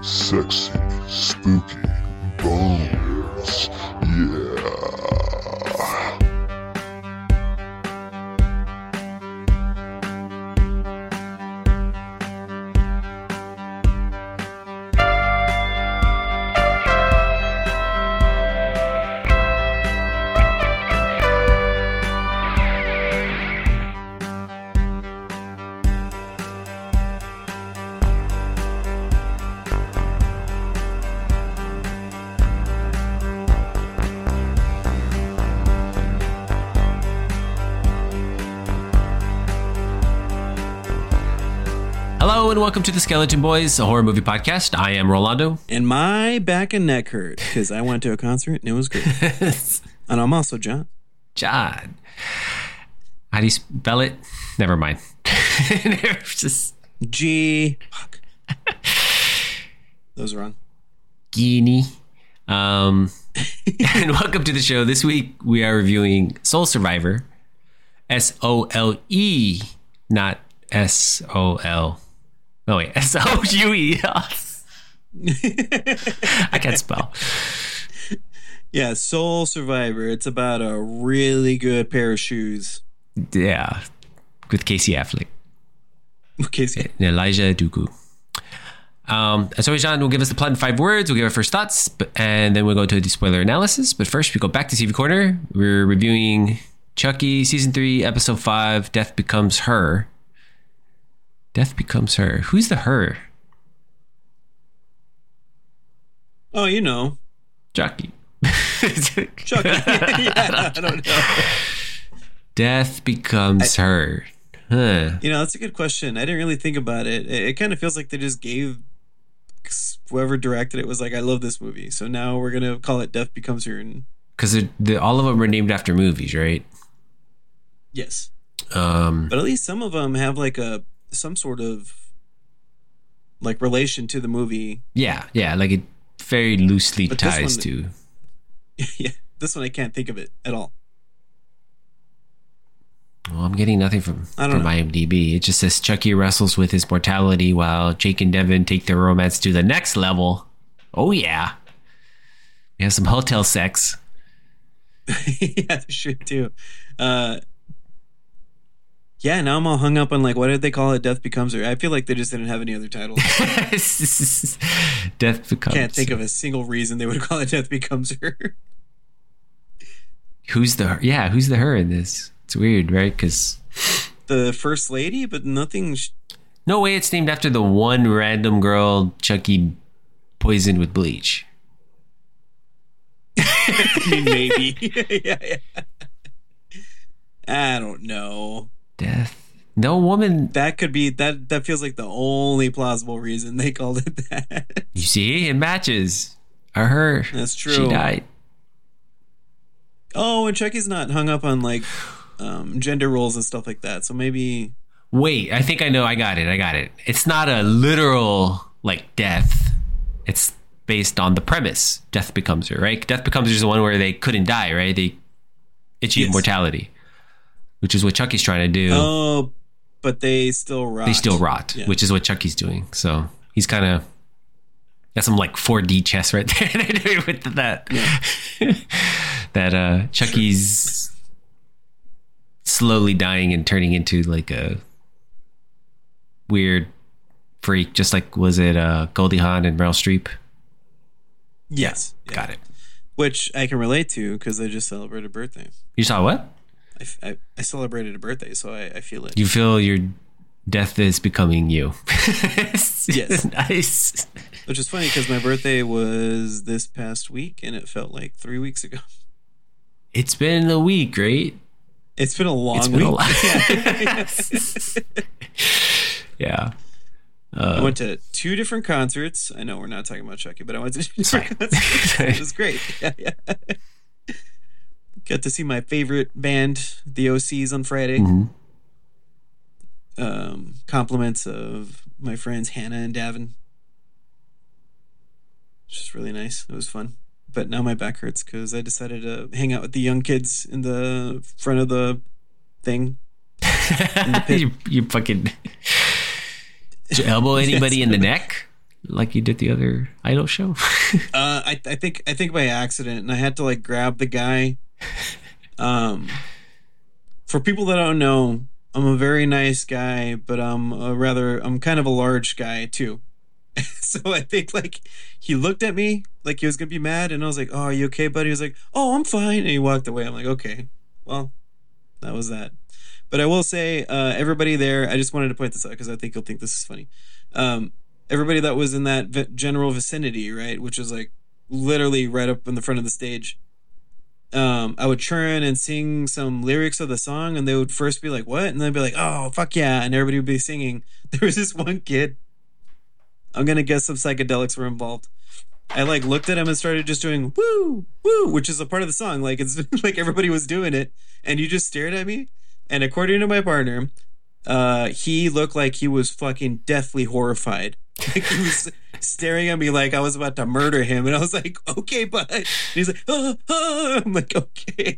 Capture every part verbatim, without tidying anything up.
sexy, spooky bones. Yeah. Hello and welcome to the Skeleton Boys, a horror movie podcast. I am Rolando. And my back and neck hurt because I went to a concert and it was great. And I'm also John. John. How do you spell it? Never mind. Just G. Fuck. That was wrong. Guinea. Um, and welcome to the show. This week we are reviewing Soul Survivor. S O L E, not S O L. Oh, wait. S O U E. I can't spell. Yeah, Soul Survivor. It's about a really good pair of shoes. Yeah. With Casey Affleck. Casey. And Elijah Dooku. Um, so John will give us the plot in five words. We'll give our first thoughts, but, and then we'll go to the spoiler analysis. But first, we go back to T V Corner. We're reviewing Chucky Season three, Episode five, Death Becomes Her. Death Becomes Her. Who's the her? Oh, you know. Chucky. Chucky. Yeah, I don't know. Death Becomes I, Her. Huh. You know, that's a good question. I didn't really think about it. It, it kind of feels like they just gave whoever directed it was like, I love this movie. So now we're going to call it Death Becomes Her. Because all of them were named after movies, right? Yes. Um, but at least some of them have like a some sort of like relation to the movie. Yeah, yeah, like it very loosely but ties one, to. Yeah, this one I can't think of it at all. Well, I'm getting nothing from, I don't from know. IMDb. It just says Chucky wrestles with his mortality while Jake and Devin take their romance to the next level. Oh yeah, we have some hotel sex. Yeah, they should too. Uh, yeah, now I'm all hung up on like, what did they call it? Death Becomes Her. I feel like they just didn't have any other titles. Death Becomes. Can't think of a single reason they would call it Death Becomes Her. Who's the yeah? Who's the her in this? It's weird, right? Because the first lady, but nothing. Sh- no way, it's named after the one random girl Chucky poisoned with bleach. I mean, maybe. Yeah, yeah. I don't know. Death. No woman. That could be that. That feels like the only plausible reason they called it that. You see, it matches. Or her. That's true. She died. Oh, and Chucky's not hung up on like um, gender roles and stuff like that. So maybe. Wait, I think I know. I got it. I got it. It's not a literal like death. It's based on the premise. Death Becomes Her, right? Death Becomes Her is the one where they couldn't die, right? They achieve Yes. mortality, which is what Chucky's trying to do. Oh, but they still rot. They still rot, Yeah. which is what Chucky's doing. So he's kind of got some like four D chess right there with that. Yeah. that uh, Chucky's slowly dying and turning into like a weird freak, just like was it uh, Goldie Hawn and Meryl Streep? Yes. Yeah. Got it. Which I can relate to because I just celebrated a birthday. You saw what? I, I, I celebrated a birthday, so I, I feel it. You feel your death is becoming you. Yes. Nice. Which is funny because my birthday was this past week and it felt like three weeks ago. It's been a week, right? It's been a long It's been week. a lot. Yeah. Uh, I went to two different concerts. I know we're not talking about Chucky, but I went to two Sorry. different concerts. It was great. Yeah, yeah. Got to see my favorite band, the O Cs, on Friday. mhm. Um, compliments of my friends Hannah and Davin. Which is really nice. It was fun. But now my back hurts because I decided to hang out with the young kids in the front of the thing. In the pit. you, you fucking... Did you elbow anybody Yes. in the neck? like you did the other Idol show? Uh, I I think I think by accident, and I had to like grab the guy. Um, for people that don't know, I'm a very nice guy, but I'm a rather I'm kind of a large guy too. So I think like he looked at me like he was gonna be mad, and I was like, "Oh, are you okay, buddy?" He was like, "Oh, I'm fine," and he walked away. I'm like, "Okay, well, that was that." But I will say, uh, everybody there, I just wanted to point this out because I think you'll think this is funny. Um, everybody that was in that vi- general vicinity, right, which was like literally right up in the front of the stage. Um, I would churn and sing some lyrics of the song, and they would first be like, "What?" and then be like, "Oh, fuck yeah!" and everybody would be singing. There was this one kid. I'm gonna guess some psychedelics were involved. I like looked at him and started just doing "woo woo," which is a part of the song. Like it's like everybody was doing it, and you just stared at me. And according to my partner, uh, he looked like he was fucking deathly horrified. Like he was staring at me like I was about to murder him, and I was like, "Okay, bud." And he's like, "Oh, oh." I'm like, "Okay."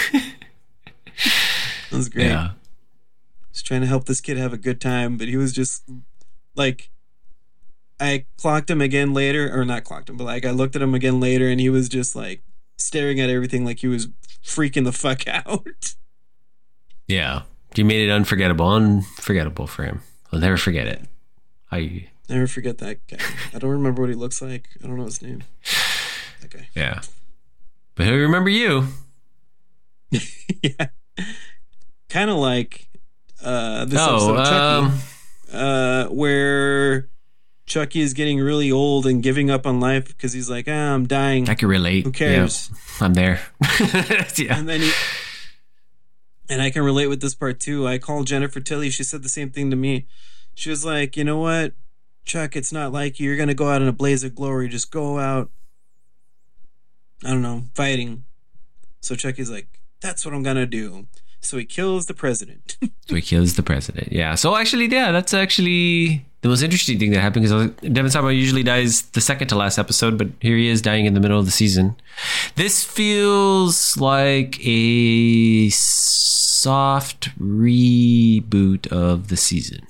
That was great. Yeah. I was trying to help this kid have a good time, but he was just like, I clocked him again later, or not clocked him, but like I looked at him again later, and he was just like staring at everything like he was freaking the fuck out. Yeah. You made it unforgettable. Unforgettable for him. I'll never forget it. I Never forget that guy. I don't remember what he looks like. I don't know his name. That guy. Yeah. But he'll remember you. Yeah. Kind of like uh, this Oh, episode of Chucky, um, uh, where Chucky is getting really old and giving up on life because he's like, ah, I'm dying. I can relate. Who cares? Yeah, I'm there. Yeah. And then he, and I can relate with this part too. I called Jennifer Tilly. She said the same thing to me. She was like, you know what, Chuck, it's not like you. You're going to go out in a blaze of glory. Just go out, I don't know, fighting. So Chucky's like, that's what I'm going to do. So he kills the president. So he kills the president. Yeah. So actually, yeah, that's actually the most interesting thing that happened because Devin Sawa usually dies the second to last episode, but here he is dying in the middle of the season. This feels like a soft reboot of the season.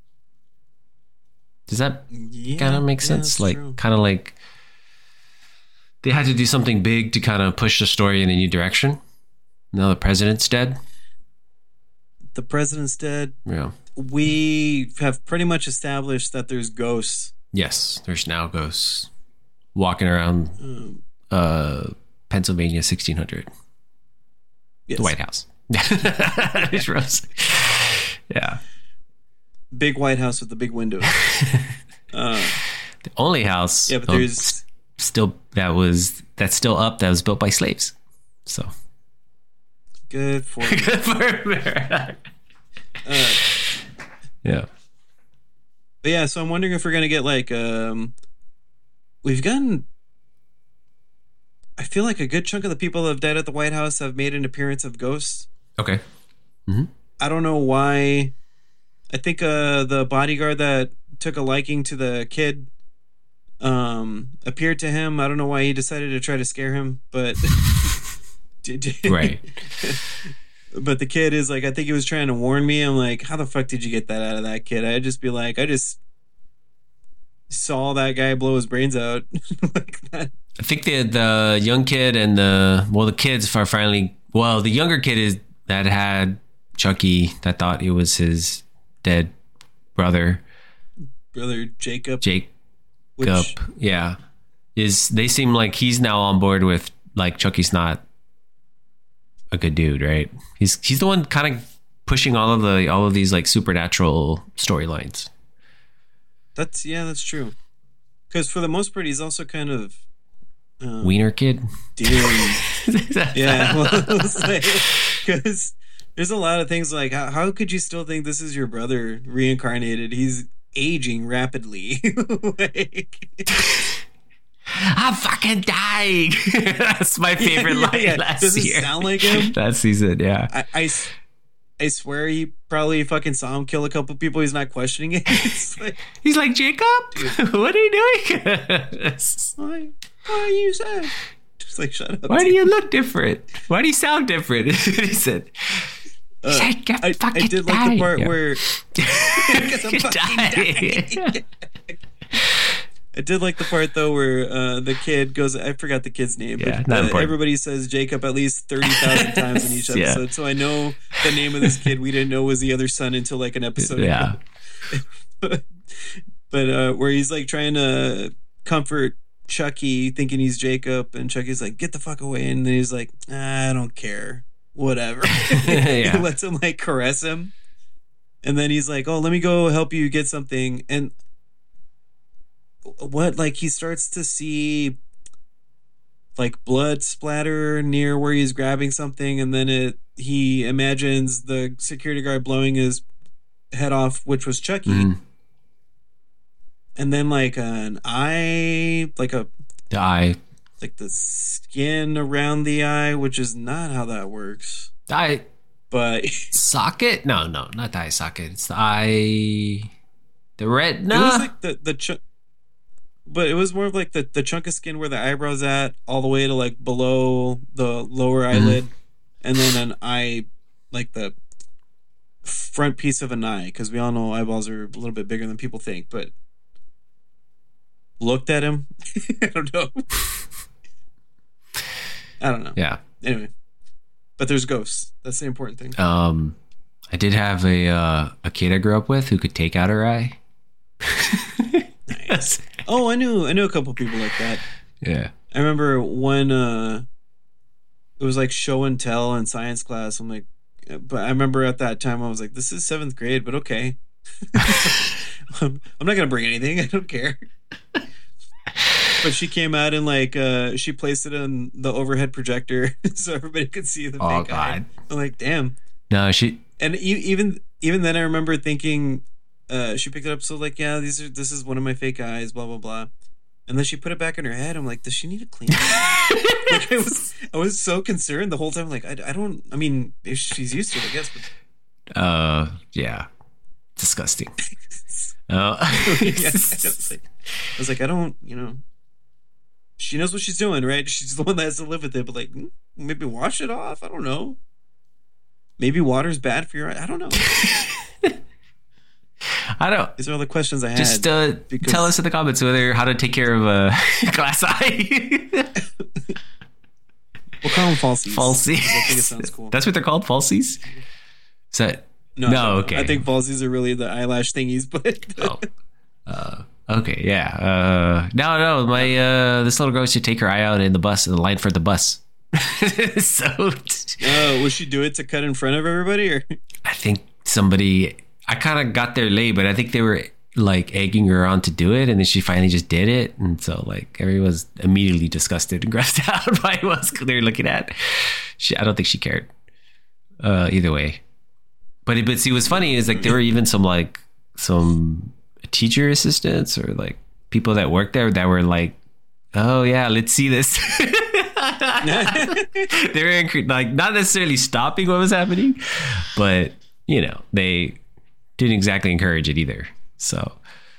Does that Yeah, kind of make yeah, sense? that's Like, true. kind of like they had to do something big to kind of push the story in a new direction. Now the president's dead. The president's dead. Yeah. We have pretty much established that there's ghosts. Yes, there's now ghosts walking around Um, uh, Pennsylvania sixteen hundred. yes. The White House. It's Rose. Yeah. Big White House with the big windows. uh, The only house yeah, but um, there's s- still that was that's still up that was built by slaves. So good for you. good for America. Uh, Yeah. but yeah, so I'm wondering if we're gonna get like um, we've gotten. I feel like a good chunk of the people that have died at the White House have made an appearance of ghosts. Okay. I don't know why. I think uh, the bodyguard that took a liking to the kid um, appeared to him. I don't know why he decided to try to scare him, but Right. But the kid is like, I think he was trying to warn me. I'm like, how the fuck did you get that out of that kid? I'd just be like, I just saw that guy blow his brains out like that. I think the the young kid and the well the kids are finally well the younger kid is that had Chucky that thought it was his dead brother Brother Jacob. Jake which, up yeah is they seem like he's now on board with like Chucky's not a good dude, right? He's he's the one kind of pushing all of the all of these like supernatural storylines. That's yeah, that's true. Because for the most part, he's also kind of um, Wiener kid. dude. Yeah, well, because there's a lot of things like how, how could you still think this is your brother reincarnated? He's aging rapidly. Like, I'm fucking dying. That's my favorite yeah, line yeah. last Does it year. sound like him? That season, yeah. I, I s- I swear he probably fucking saw him kill a couple people. He's not questioning it. It's like, He's like, Jacob, what are you doing? why? Why are you sad? Just like, shut up. Why do you look different? Why do you sound different? he said. Uh, He said, "You're I, I fucking did like the dying." part Yeah. where because I'm You're fucking dying. dying. I did like the part though where uh, the kid goes. I forgot the kid's name, Yeah, but not uh, important. everybody says Jacob at least thirty thousand times in each Yeah. episode. So I know the name of this kid. We didn't know was the other son until like an episode. Yeah. Ago. But uh, where he's like trying to comfort Chucky, thinking he's Jacob, and Chucky's like, "Get the fuck away!" And then he's like, "I don't care, whatever." Yeah. He lets him like caress him, and then he's like, "Oh, let me go help you get something." And what, like, he starts to see like blood splatter near where he's grabbing something, and then it he imagines the security guard blowing his head off, which was Chucky. Mhm. And then like an eye, like a The eye. like the skin around the eye, which is not how that works. The eye But socket? No, no, not the eye socket. It's the eye. The retina. it was like the the ch- but it was more of like the the chunk of skin where the eyebrow's at, all the way to like below the lower eyelid, and then an eye, like the front piece of an eye, because we all know eyeballs are a little bit bigger than people think. But looked at him, I don't know. I don't know. Yeah. Anyway, but there's ghosts. That's the important thing. Um, I did have a uh, a kid I grew up with who could take out her eye. Nice. Oh, I knew I knew a couple people like that. Yeah. I remember one. Uh, it was like show and tell in science class. I'm like, but I remember at that time I was like, this is seventh grade, but okay. I'm, I'm not gonna bring anything. I don't care. But she came out and like uh, she placed it on the overhead projector so everybody could see the Oh fake eye. God. I'm like, damn. No, she. And e- even even then, I remember thinking, uh, she picked it up. So like, yeah, these are this is one of my fake eyes. Blah blah blah. And then she put it back in her head. I'm like, does she need to clean it? Like, I was I was so concerned the whole time. Like, I, I don't. I mean, if she's used to it, I guess. But Uh, yeah. Disgusting. Uh, yeah, I was like, I was like, I don't. You know, she knows what she's doing, right? She's the one that has to live with it. But like, mm, maybe wash it off. I don't know. Maybe water's bad for your eye. I don't know. I don't. These are all the questions I had. Just uh, because- tell us in the comments whether how to take care of a glass eye. We'll call them falsies. Falsies. I think it sounds cool. That's what they're called, falsies. Is that No, no? I don't know. Okay. I think falsies are really the eyelash thingies, but Oh. Uh, okay. Yeah. Uh, no, no. My uh, this little girl should take her eye out in the bus in the line for the bus. So oh, will she do it to cut in front of everybody, or I think somebody. I kind of got there late, but I think they were like egging her on to do it, and then she finally just did it, and so like everyone was immediately disgusted and grossed out by what they were looking at. She, I don't think she cared. Uh, either way, but but see, what's funny is like there were even some like some teacher assistants or like people that worked there that were like, oh yeah, let's see this. They were incre- like not necessarily stopping what was happening, but you know they didn't exactly encourage it either. So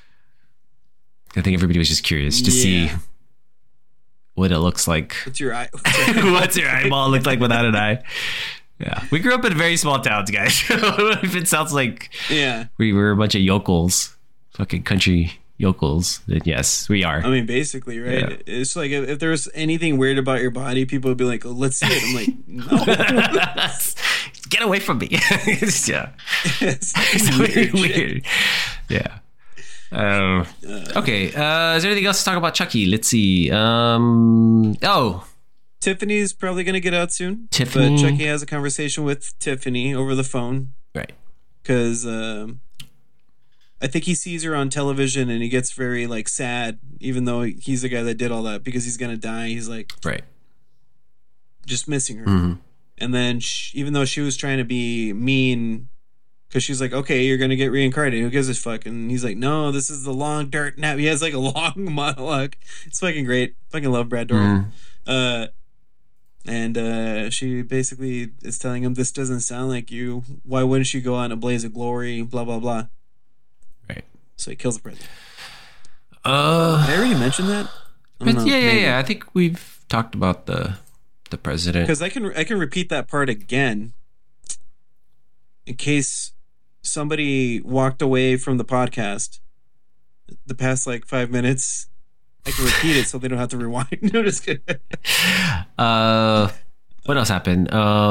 I think everybody was just curious to see Yeah. what it looks like. what's your eye? What's your What's your eyeball look like without an eye? Yeah, we grew up in very small towns, guys. If it sounds like yeah, we were a bunch of yokels, fucking country yokels, then yes, we are. I mean, basically, right? Yeah. It's like if, if there was anything weird about your body, people would be like, oh, "Let's see it." I'm like, no, Get away from me. Yeah. it's It's weird weird. shit. weird. Yeah. Um, okay. Uh, is there anything else to talk about Chucky? Let's see. Um, oh, Tiffany's probably gonna get out soon. Tiffany. But Chucky has a conversation with Tiffany over the phone right. because um, I think he sees her on television and he gets very like sad, even though he's the guy that did all that because he's gonna die. He's like Right. just missing her. hmm And then she, even though she was trying to be mean, because she's like, okay, you're going to get reincarnated. Who gives a fuck? And he's like, no, this is the long dark nap. He has like a long monologue. It's fucking great. Fucking love Brad Dourif. Mhm. Uh, and uh, she basically is telling him, this doesn't sound like you. Why wouldn't you go on a blaze of glory? Blah, blah, blah. Right. So he kills the president. Uh, Did I already mention that? I don't but know, yeah, yeah, maybe. yeah. I think we've talked about the the president. Because I can I can repeat that part again in case somebody walked away from the podcast the past like five minutes I can repeat it so they don't have to rewind. No, just kidding. Uh, what else happened?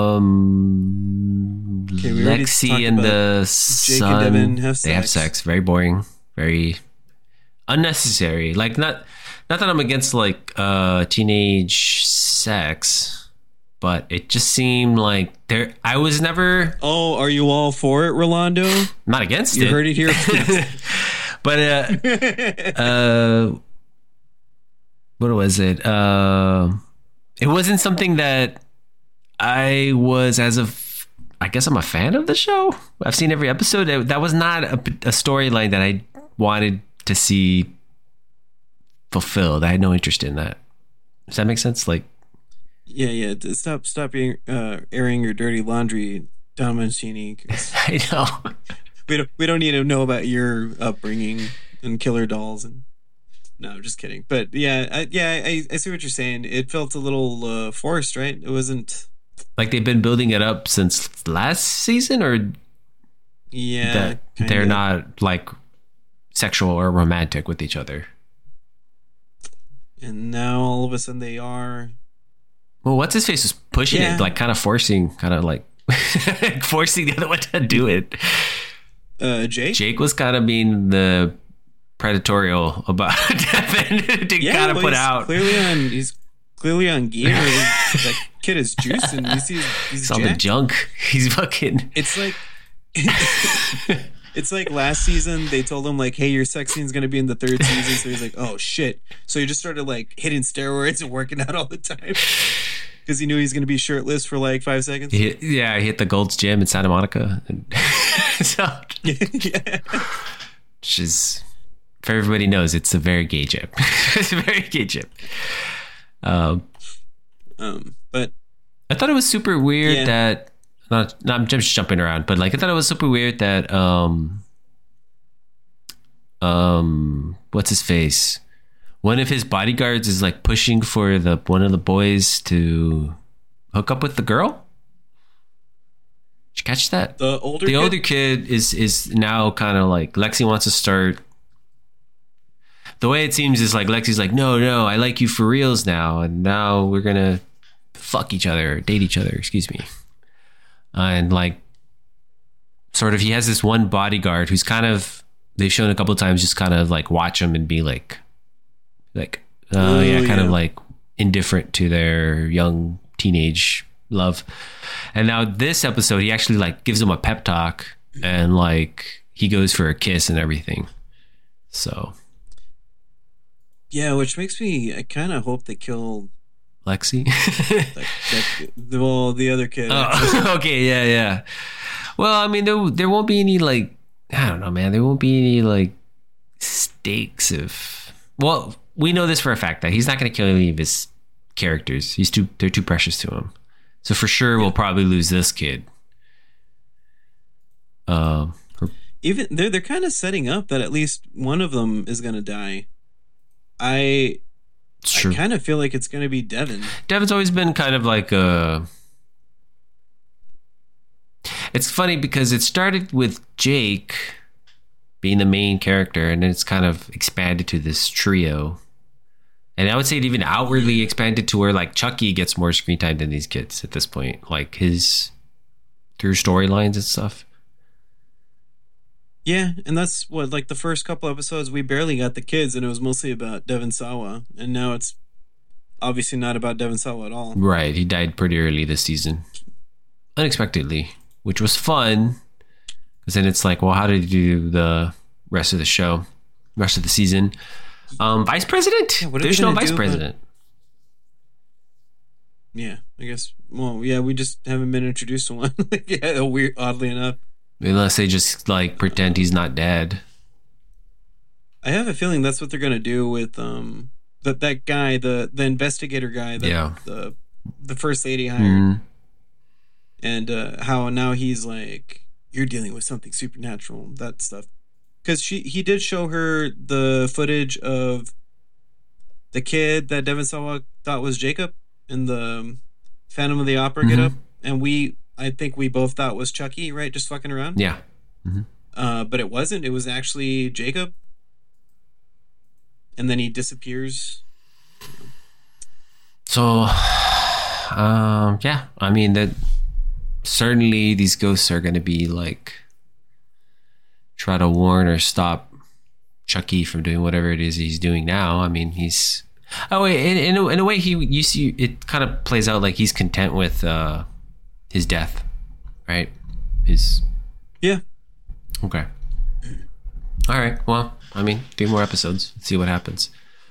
Um, Okay, we already talked Lexi and about the Jake son, and Devin have they have sex. sex. Very boring. Very unnecessary. Like not, not that I'm against like uh teenage sex, but it just seemed like there. I was never. Oh, are you all for it, Rolando? Not against You it. heard it here. But uh, uh, what was it? Uh, it wasn't something that I was as of. I guess I'm a fan of the show. I've seen every episode. That was not a, a storyline that I wanted to see fulfilled. I had no interest in that. Does that make sense? Like, Yeah, yeah. t- Stop, stop airing, uh, airing your dirty laundry, Don Mancini. 'cause I know. We don't, we don't need to know about your upbringing and killer dolls and. No, I'm just kidding. But yeah, I, yeah, I, I see what you're saying. It felt a little uh, forced, right? It wasn't. Like they've been building it up since last season, or Yeah, that kinda. they're not like sexual or romantic with each other. And now all of a sudden they are. Well, what's his face was pushing Yeah. it, like kind of forcing, kind of like forcing the other one to do it. Uh, Jake. Jake was kind of being the predatorial about Devin to Yeah, kind of well, put he's out. Clearly on. He's clearly on gear. That kid is juicing. You see, he's, he's It's all the jacked. junk. He's fucking. It's like. It's like last season they told him like, "Hey, your sex scene's gonna be in the third season." So he's like, "Oh shit!" So he just started like hitting steroids and working out all the time because he knew he was gonna be shirtless for like five seconds. He hit, yeah, he hit the Gold's Gym in Santa Monica. And so, Yeah. which is, for everybody knows, it's a very gay gym. It's a very gay gym. Um, Um, but I thought it was super weird Yeah. that not, not I'm just jumping around, but like I thought it was super weird that um um what's his face? One of his bodyguards is like pushing for the one of the boys to hook up with the girl. Did you catch that? the older The kid, older kid is is now kind of like Lexi wants to start. The way it seems is like Lexi's like, no, no, I like you for reals now, and now we're gonna fuck each other, date each other. Excuse me. Uh, and like, sort of, he has this one bodyguard who's kind of they've shown a couple of times, just kind of like watch him and be like, like, oh, Oh, yeah, kind yeah. of like indifferent to their young teenage love. And now this episode, he actually like gives him a pep talk and like he goes for a kiss and everything. So yeah, which makes me. I kind of hope they kill Lexi. like that. The, well, the other kid. Oh, okay, yeah, yeah. Well, I mean, there there won't be any like I don't know, man. There won't be any like stakes of. Well, we know this for a fact that he's not going to kill any of his characters. He's too they're too precious to him. So for sure, we'll probably lose this kid. Um, or- Even they're they're kind of setting up that at least one of them is gonna die. I it's true. I kind of feel like it's gonna be Devin. Devin's always been kind of like a. It's funny because it started with Jake being the main character, and then it's kind of expanded to this trio. And I would say it even outwardly expanded to where like Chucky gets more screen time than these kids at this point, like his through storylines and stuff. Yeah, and that's what like the first couple episodes we barely got the kids, and it was mostly about Devin Sawa, and now it's obviously not about Devin Sawa at all. Right, he died pretty early this season, unexpectedly, which was fun. Because then it's like, well, how did you do the rest of the show, rest of the season? Um, vice president? Yeah, what are There's they no gonna vice do about- president. Yeah, I guess. Well, yeah, we just haven't been introduced to one. Yeah, weird. Oddly enough, Unless they just like pretend he's not dead. I have a feeling that's what they're gonna do with um that that guy, the the investigator guy, that Yeah. the the first lady hired, Mhm. and uh, how now he's like, you're dealing with something supernatural, that stuff. Because she he did show her the footage of the kid that Devin Sawa thought was Jacob in the um, Phantom of the Opera Mhm. get up, and we I think we both thought was Chucky, right? Just fucking around. Yeah. Uh, but it wasn't. It was actually Jacob. and then he disappears. So, um, yeah, I mean that certainly these ghosts are going to be like try to warn or stop Chucky from doing whatever it is he's doing now. I mean, he's oh, wait, in in a, in a way, he you see it kind of plays out like he's content with uh, his death, right? His Yeah. Okay. All right. Well, I mean, three more episodes. Let's see what happens.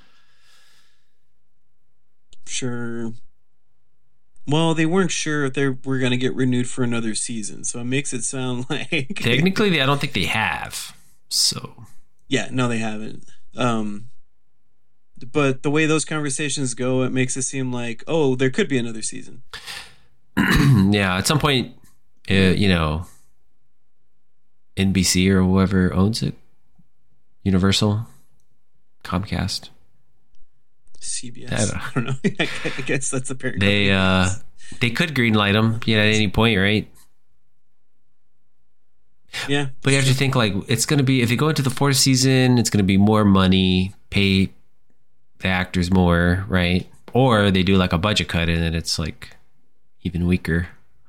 Sure. Well, they weren't sure if they were going to get renewed for another season, so it makes it sound like Technically, I don't think they have. So yeah, no, they haven't. Um, but the way those conversations go, it makes it seem like, oh, there could be another season. yeah, at some point, uh, you know, N B C or whoever owns it, Universal, Comcast. C B S. I don't- I don't know. I guess that's the parent. They company. uh they could greenlight them, you know, at any point, right? yeah, But you have to think like it's gonna be if you go into the fourth season, it's gonna be more money, pay the actors more, right? Or they do like a budget cut and then it's like even weaker.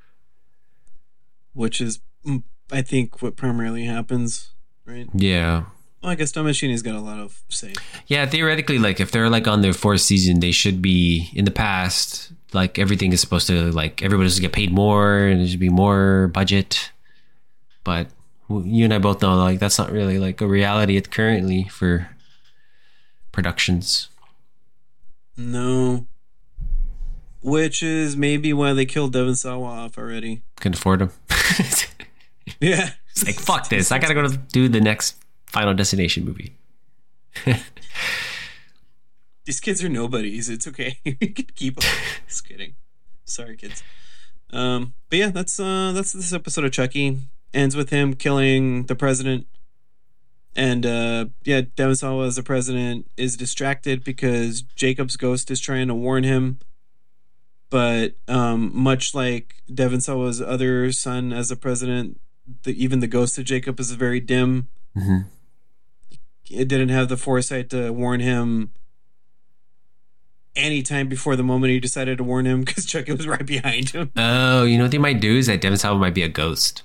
which is, mm, I think, what primarily happens, right? Yeah. Well, I guess Don Mancini's got a lot of say. Yeah, theoretically, like if they're like on their fourth season, they should be in the past. Like everything is supposed to like everybody should get paid more, and there should be more budget. But you and I both know like that's not really like a reality at currently for productions. No. Which is maybe why they killed Devon Sawa off already. Can afford them. Yeah. It's like fuck this. I gotta go to do the next Final Destination movie. These kids are nobodies. It's okay. We can keep them. Just kidding. Sorry, kids. Um, but yeah, that's uh, that's this episode of Chucky. Ends with him killing the president. And uh, yeah, Devon Sawa as the president is distracted because Jacob's ghost is trying to warn him. But um, much like Devon Sawa's other son as the president, the, even the ghost of Jacob is very dim. Mm-hmm. It didn't have the foresight to warn him any time before the moment he decided to warn him because Chucky was right behind him. Oh, you know what they might do is that Devon Sawa might be a ghost,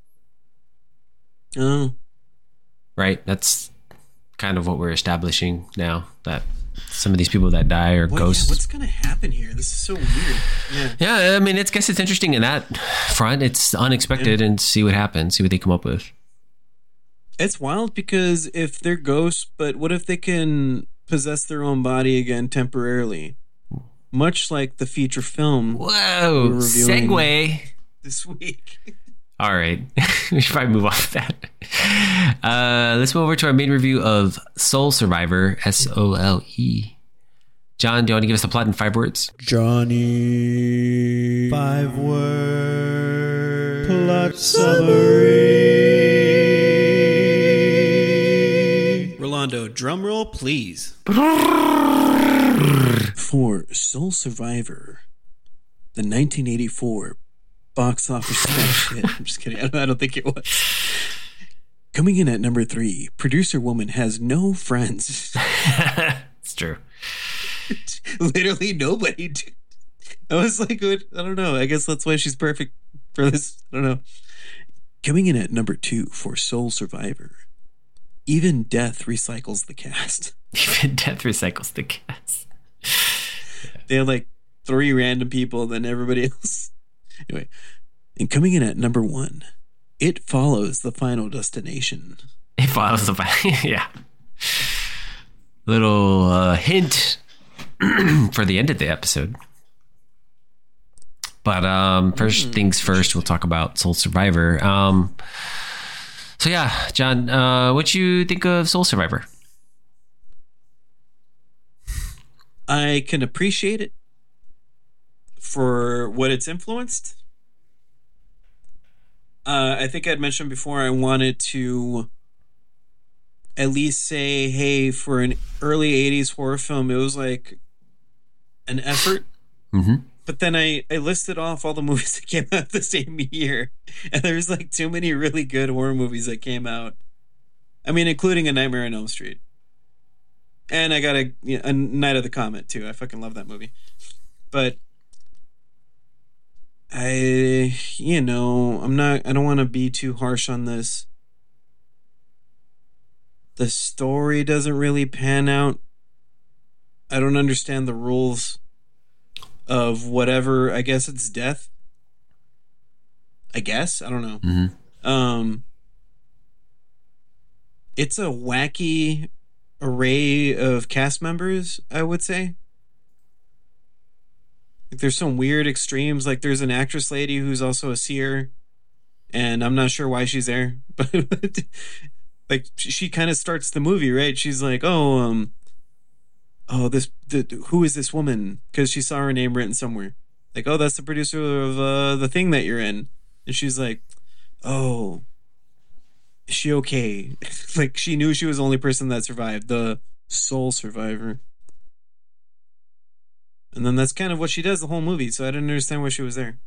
Oh, right? That's kind of what we're establishing now. That some of these people that die are well, ghosts. yeah, what's gonna happen here? This is so weird. Yeah, Yeah, I mean, it's guess it's interesting in that front. It's unexpected, and see what happens, see what they come up with. it's wild because if they're ghosts, but what if they can possess their own body again temporarily? Much like the feature film Whoa, We're reviewing- segue. this week. All right, we should probably move off of that. Uh, let's move over to our main review of Soul Survivor, S O L E. John, do you want to give us the plot in five words? Johnny. Five word plot summary. Rolando, drum roll, please. For Soul Survivor, the nineteen eighty-four box office smash hit. I'm just kidding. I don't, I don't think it was. Coming in at number three, producer woman has no friends. It's true. Literally nobody. Dude. I was like, what? I don't know. I guess that's why she's perfect for this. I don't know. Coming in at number two for Soul Survivor, even death recycles the cast. Even death recycles the cast. They have like three random people, then everybody else. Anyway, and coming in at number one, it follows the Final Destination. It follows the yeah. Little uh, hint for the end of the episode. But um, first Mm, things first, we'll talk about Soul Survivor. Um, so yeah, John, uh, what you think of Soul Survivor? I can appreciate it for what it's influenced. Uh, I think I'd mentioned before I wanted to at least say, hey, for an early eighties horror film, it was like an effort. Mm-hmm. But then I, I listed off all the movies that came out the same year. And there's like too many really good horror movies that came out. I mean, including A Nightmare on Elm Street. and I got a, a Night of the Comet too. I fucking love that movie. But I, you know, I'm not. I don't want to be too harsh on this. The story doesn't really pan out. I don't understand the rules of whatever. I guess it's death. I guess I don't know. Mm-hmm. Um, it's a wacky array of cast members, I would say. Like, there's some weird extremes. Like, there's an actress lady who's also a seer, and I'm not sure why she's there. But like, she kind of starts the movie, right? She's like, "Oh, um, oh, this, the, who is this woman?" Because she saw her name written somewhere. Like, "Oh, that's the producer of uh, the thing that you're in," and she's like, "Oh, is she okay?" Like, she knew she was the only person that survived, the sole survivor. And then that's kind of what she does the whole movie, so I didn't understand why she was there.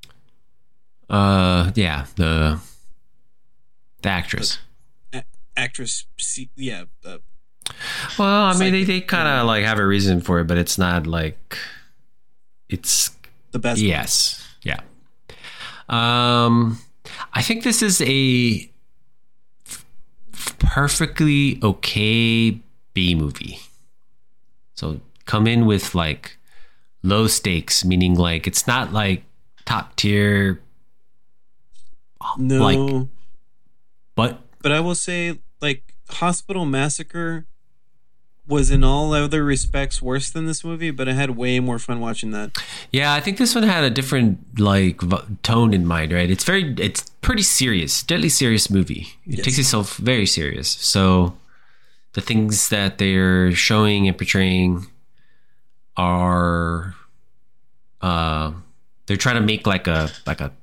Uh, yeah, the the actress. A- actress, yeah. Uh, well, I mean, they, psychic, they kind of yeah. like have a reason for it, but it's not like it's the best. yes, yeah. Um, I think this is a f- perfectly okay B movie. So come in with like low stakes, meaning like it's not like top tier. No, like, but but I will say, like, Hospital Massacre was in all other respects worse than this movie, but I had way more fun watching that. yeah, I think this one had a different like v- tone in mind, right? It's very, it's pretty serious, deadly serious movie. It Yes. takes itself very serious. So the things that they're showing and portraying are, uh, they're trying to make like a like a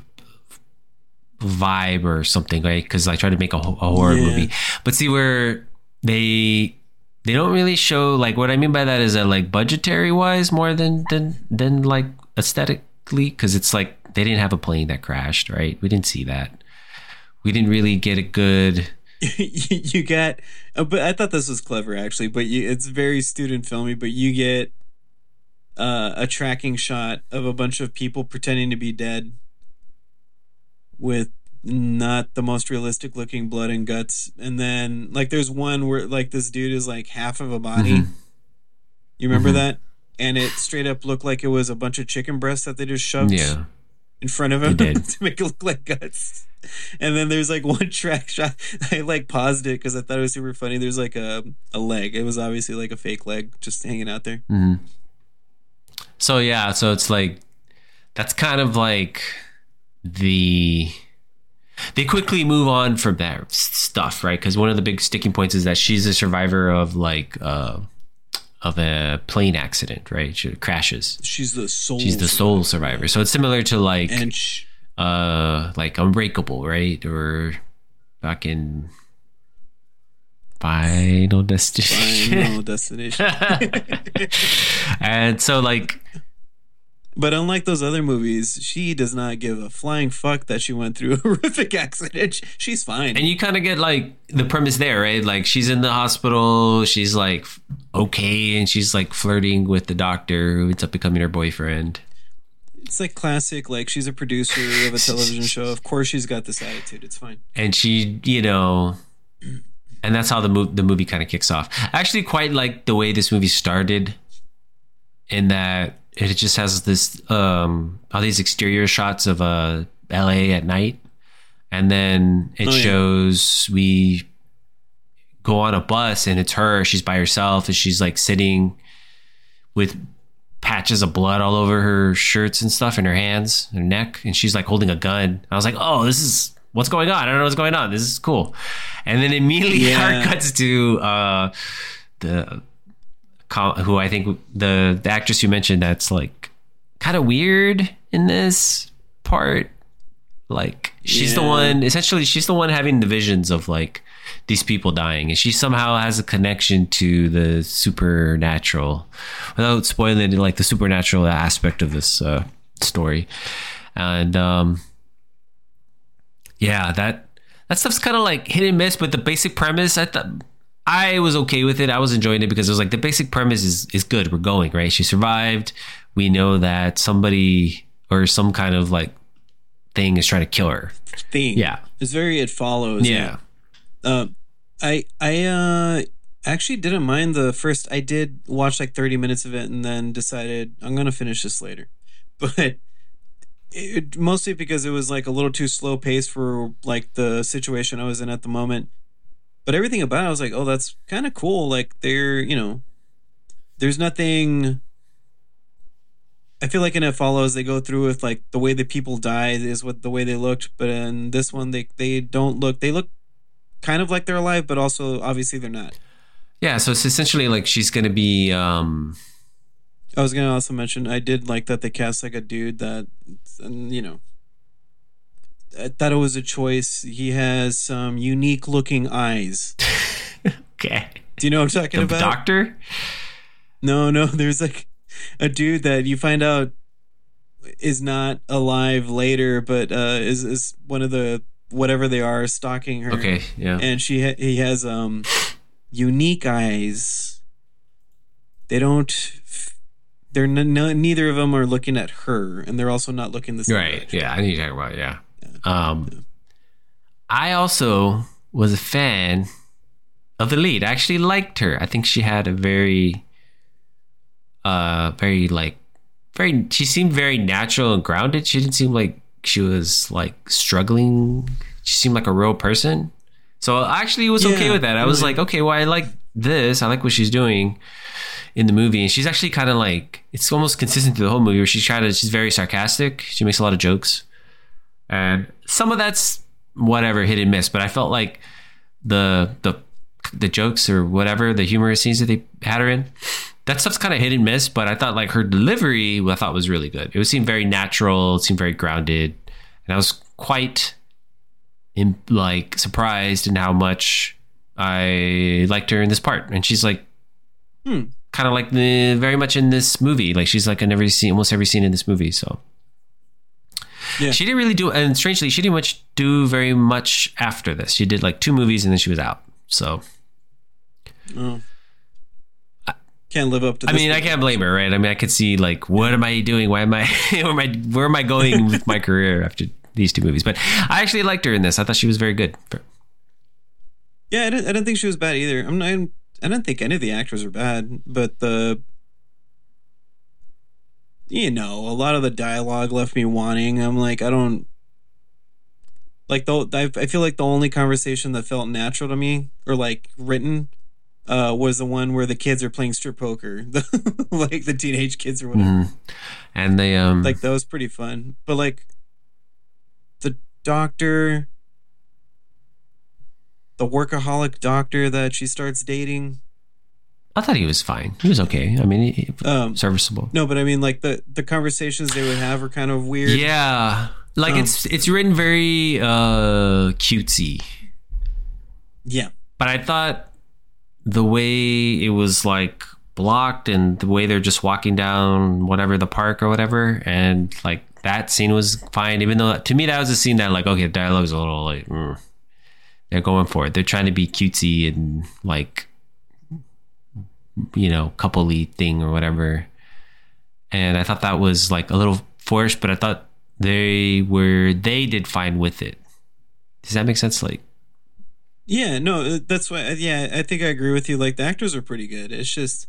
vibe or something, right? Because I try to make a, ho- a horror Yeah. movie, but see where they they don't really show, like, what I mean by that is that like budgetary wise more than than than like aesthetically, because it's like they didn't have a plane that crashed, right? We didn't see that. We didn't really get a good. You got, uh, but I thought this was clever actually. But you, it's very student filmy. But you get uh, a tracking shot of a bunch of people pretending to be dead, with not the most realistic looking blood and guts. And then like there's one where like this dude is like half of a body. Mhm. You remember Mhm. that? And it straight up looked like it was a bunch of chicken breasts that they just shoved Yeah, in front of him It did. to make it look like guts. And then there's like one track shot. I like paused it because I thought it was super funny. There's like a, a leg. It was obviously like a fake leg just hanging out there. hmm So yeah, so it's like that's kind of like the they quickly move on from that s- stuff, right? Because one of the big sticking points is that she's a survivor of like uh, of a plane accident, right? She crashes. She's the soul. She's the sole survivor. So it's similar to like And sh- uh like Unbreakable, right? Or back in Final Destination. Final Destination. And so like But unlike those other movies, she does not give a flying fuck that she went through a horrific accident. She's fine. and you kind of get like the premise there, right? Like she's in the hospital, she's like okay, and she's like flirting with the doctor who ends up becoming her boyfriend. It's like classic, like she's a producer of a television show. Of course she's got this attitude. It's fine. And she, you know, and that's how the movie the movie kind of kicks off. I actually quite like the way this movie started, in that it just has this um all these exterior shots of uh L A at night, and then it Oh, yeah. shows we go on a bus and it's her. She's by herself and she's like sitting with patches of blood all over her shirts and stuff, in her hands, her neck, and she's like holding a gun. I was like, oh, this is what's going on. I don't know what's going on. This is cool. And then immediately Yeah. our cuts to uh, the who I think the, the actress you mentioned that's like kind of weird in this part. Like she's the Yeah. one, essentially she's the one having the visions of like these people dying, and she somehow has a connection to the supernatural, without spoiling like the supernatural aspect of this uh, story. And um, yeah, that that stuff's kind of like hit and miss, but the basic premise, I thought I was okay with it. I was enjoying it because it was like the basic premise is is good. We're going, right? She survived. We know that somebody or some kind of like thing is trying to kill her. Thing. Yeah. It's very It Follows. Yeah. Yeah. Uh, I I uh actually didn't mind the first. I did watch like thirty minutes of it and then decided I'm gonna finish this later, but it, mostly because it was like a little too slow paced for like the situation I was in at the moment. But everything about it, I was like, oh, that's kind of cool. Like they're, you know, there's nothing. I feel like in It Follows, they go through with like the way the people died is what the way they looked, but in this one, they they don't look. They look kind of like they're alive, but also obviously they're not. Yeah, so it's essentially like she's going to be. Um... I was going to also mention I did like that they cast like a dude that, and, you know, I thought it was a choice. He has some unique looking eyes. Okay. Do you know what I'm talking The about? doctor? No, no. There's like a dude that you find out is not alive later, but uh, is is one of the whatever they are stalking her. Okay, yeah. And she ha- he has um unique eyes. They don't. They're n- n- neither of them are looking at her, and they're also not looking the same. Right. direction. Yeah, I need to talk about it, yeah. Um, I also was a fan of the lead. I actually liked her. I think she had a very, uh, very like, very. She seemed very natural and grounded. She didn't seem like she was like struggling. She seemed like a real person. So I actually was okay Yeah, with that. I was really. like, okay, well, I like this. I like what she's doing in the movie, and she's actually kind of like, it's almost consistent through the whole movie where she's trying to. She's very sarcastic. She makes a lot of jokes. And some of that's whatever, hit and miss, but I felt like the the the jokes or whatever, the humorous scenes that they had her in, that stuff's kind of hit and miss, but I thought like her delivery, I thought was really good. It seemed very natural, it seemed very grounded, and I was quite in, like surprised in how much I liked her in this part. And she's like Hmm. kind of like the very much in this movie. Like she's like in every scene, almost every scene in this movie, so. Yeah. She didn't really do, and strangely, she didn't much do very much after this. She did like two movies and then she was out. So, Oh. Can't live up to. I this mean, I one. can't blame her, right? I mean, I could see like, what am I doing? Why am I? Where am I? Where am I going with my career after these two movies? But I actually liked her in this. I thought she was very good. Yeah, I didn't. I didn't think she was bad either. I'm not. I don't think any of the actors are bad, but the. You know, a lot of the dialogue left me wanting. I'm like, I don't. Like the, I I feel like the only conversation that felt natural to me, or like written, uh, was the one where the kids are playing strip poker, like the teenage kids or whatever. Mhm. And they um Like that was pretty fun. But like the doctor, the workaholic doctor that she starts dating. I thought he was fine. He was okay. I mean, he, Um, serviceable. No, but I mean, like the the conversations they would have are kind of weird. Yeah, like Um, it's it's written very uh cutesy. Yeah. But I thought the way it was like blocked and the way they're just walking down whatever the park or whatever, and like that scene was fine. Even though to me that was a scene that like, okay, the dialogue's a little like mm. They're going for it. They're trying to be cutesy and like, you know, coupley thing or whatever. And I thought that was like a little forced, but I thought they were they did fine with it. Does that make sense? Like, Yeah, no, uh, that's why. Yeah, I think I agree with you. Like the actors are pretty good. It's just,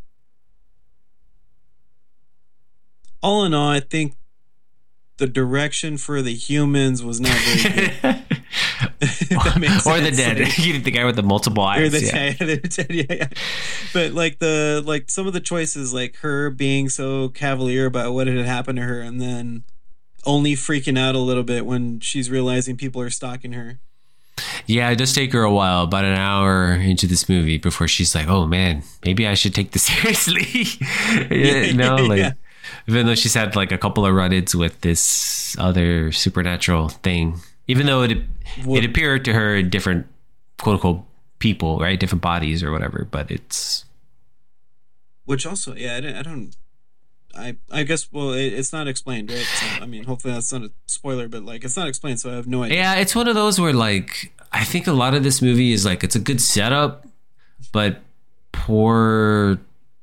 all in all, I think the direction for the humans was not very good. If that makes or the sense. dead. Like, You the guy with the multiple eyes. or the yeah. dead, the dead, yeah, yeah. But like the like some of the choices, like her being so cavalier about what had happened to her, and then only freaking out a little bit when she's realizing people are stalking her. Yeah, it does take her a while, about an hour into this movie, before she's like, "Oh man, maybe I should take this seriously." Yeah, you know, like yeah. even though she's had like a couple of run-ins with this other supernatural thing, even though it What- it appeared to her in different quote unquote people, right, different bodies or whatever, but it's Which also, yeah, I don't, I don't, I, I guess, well, it, it's not explained, right? So, I mean, hopefully that's not a spoiler, but like, it's not explained, so I have no idea. yeah, it's one of those where like I think a lot of this movie is like it's a good setup, but poor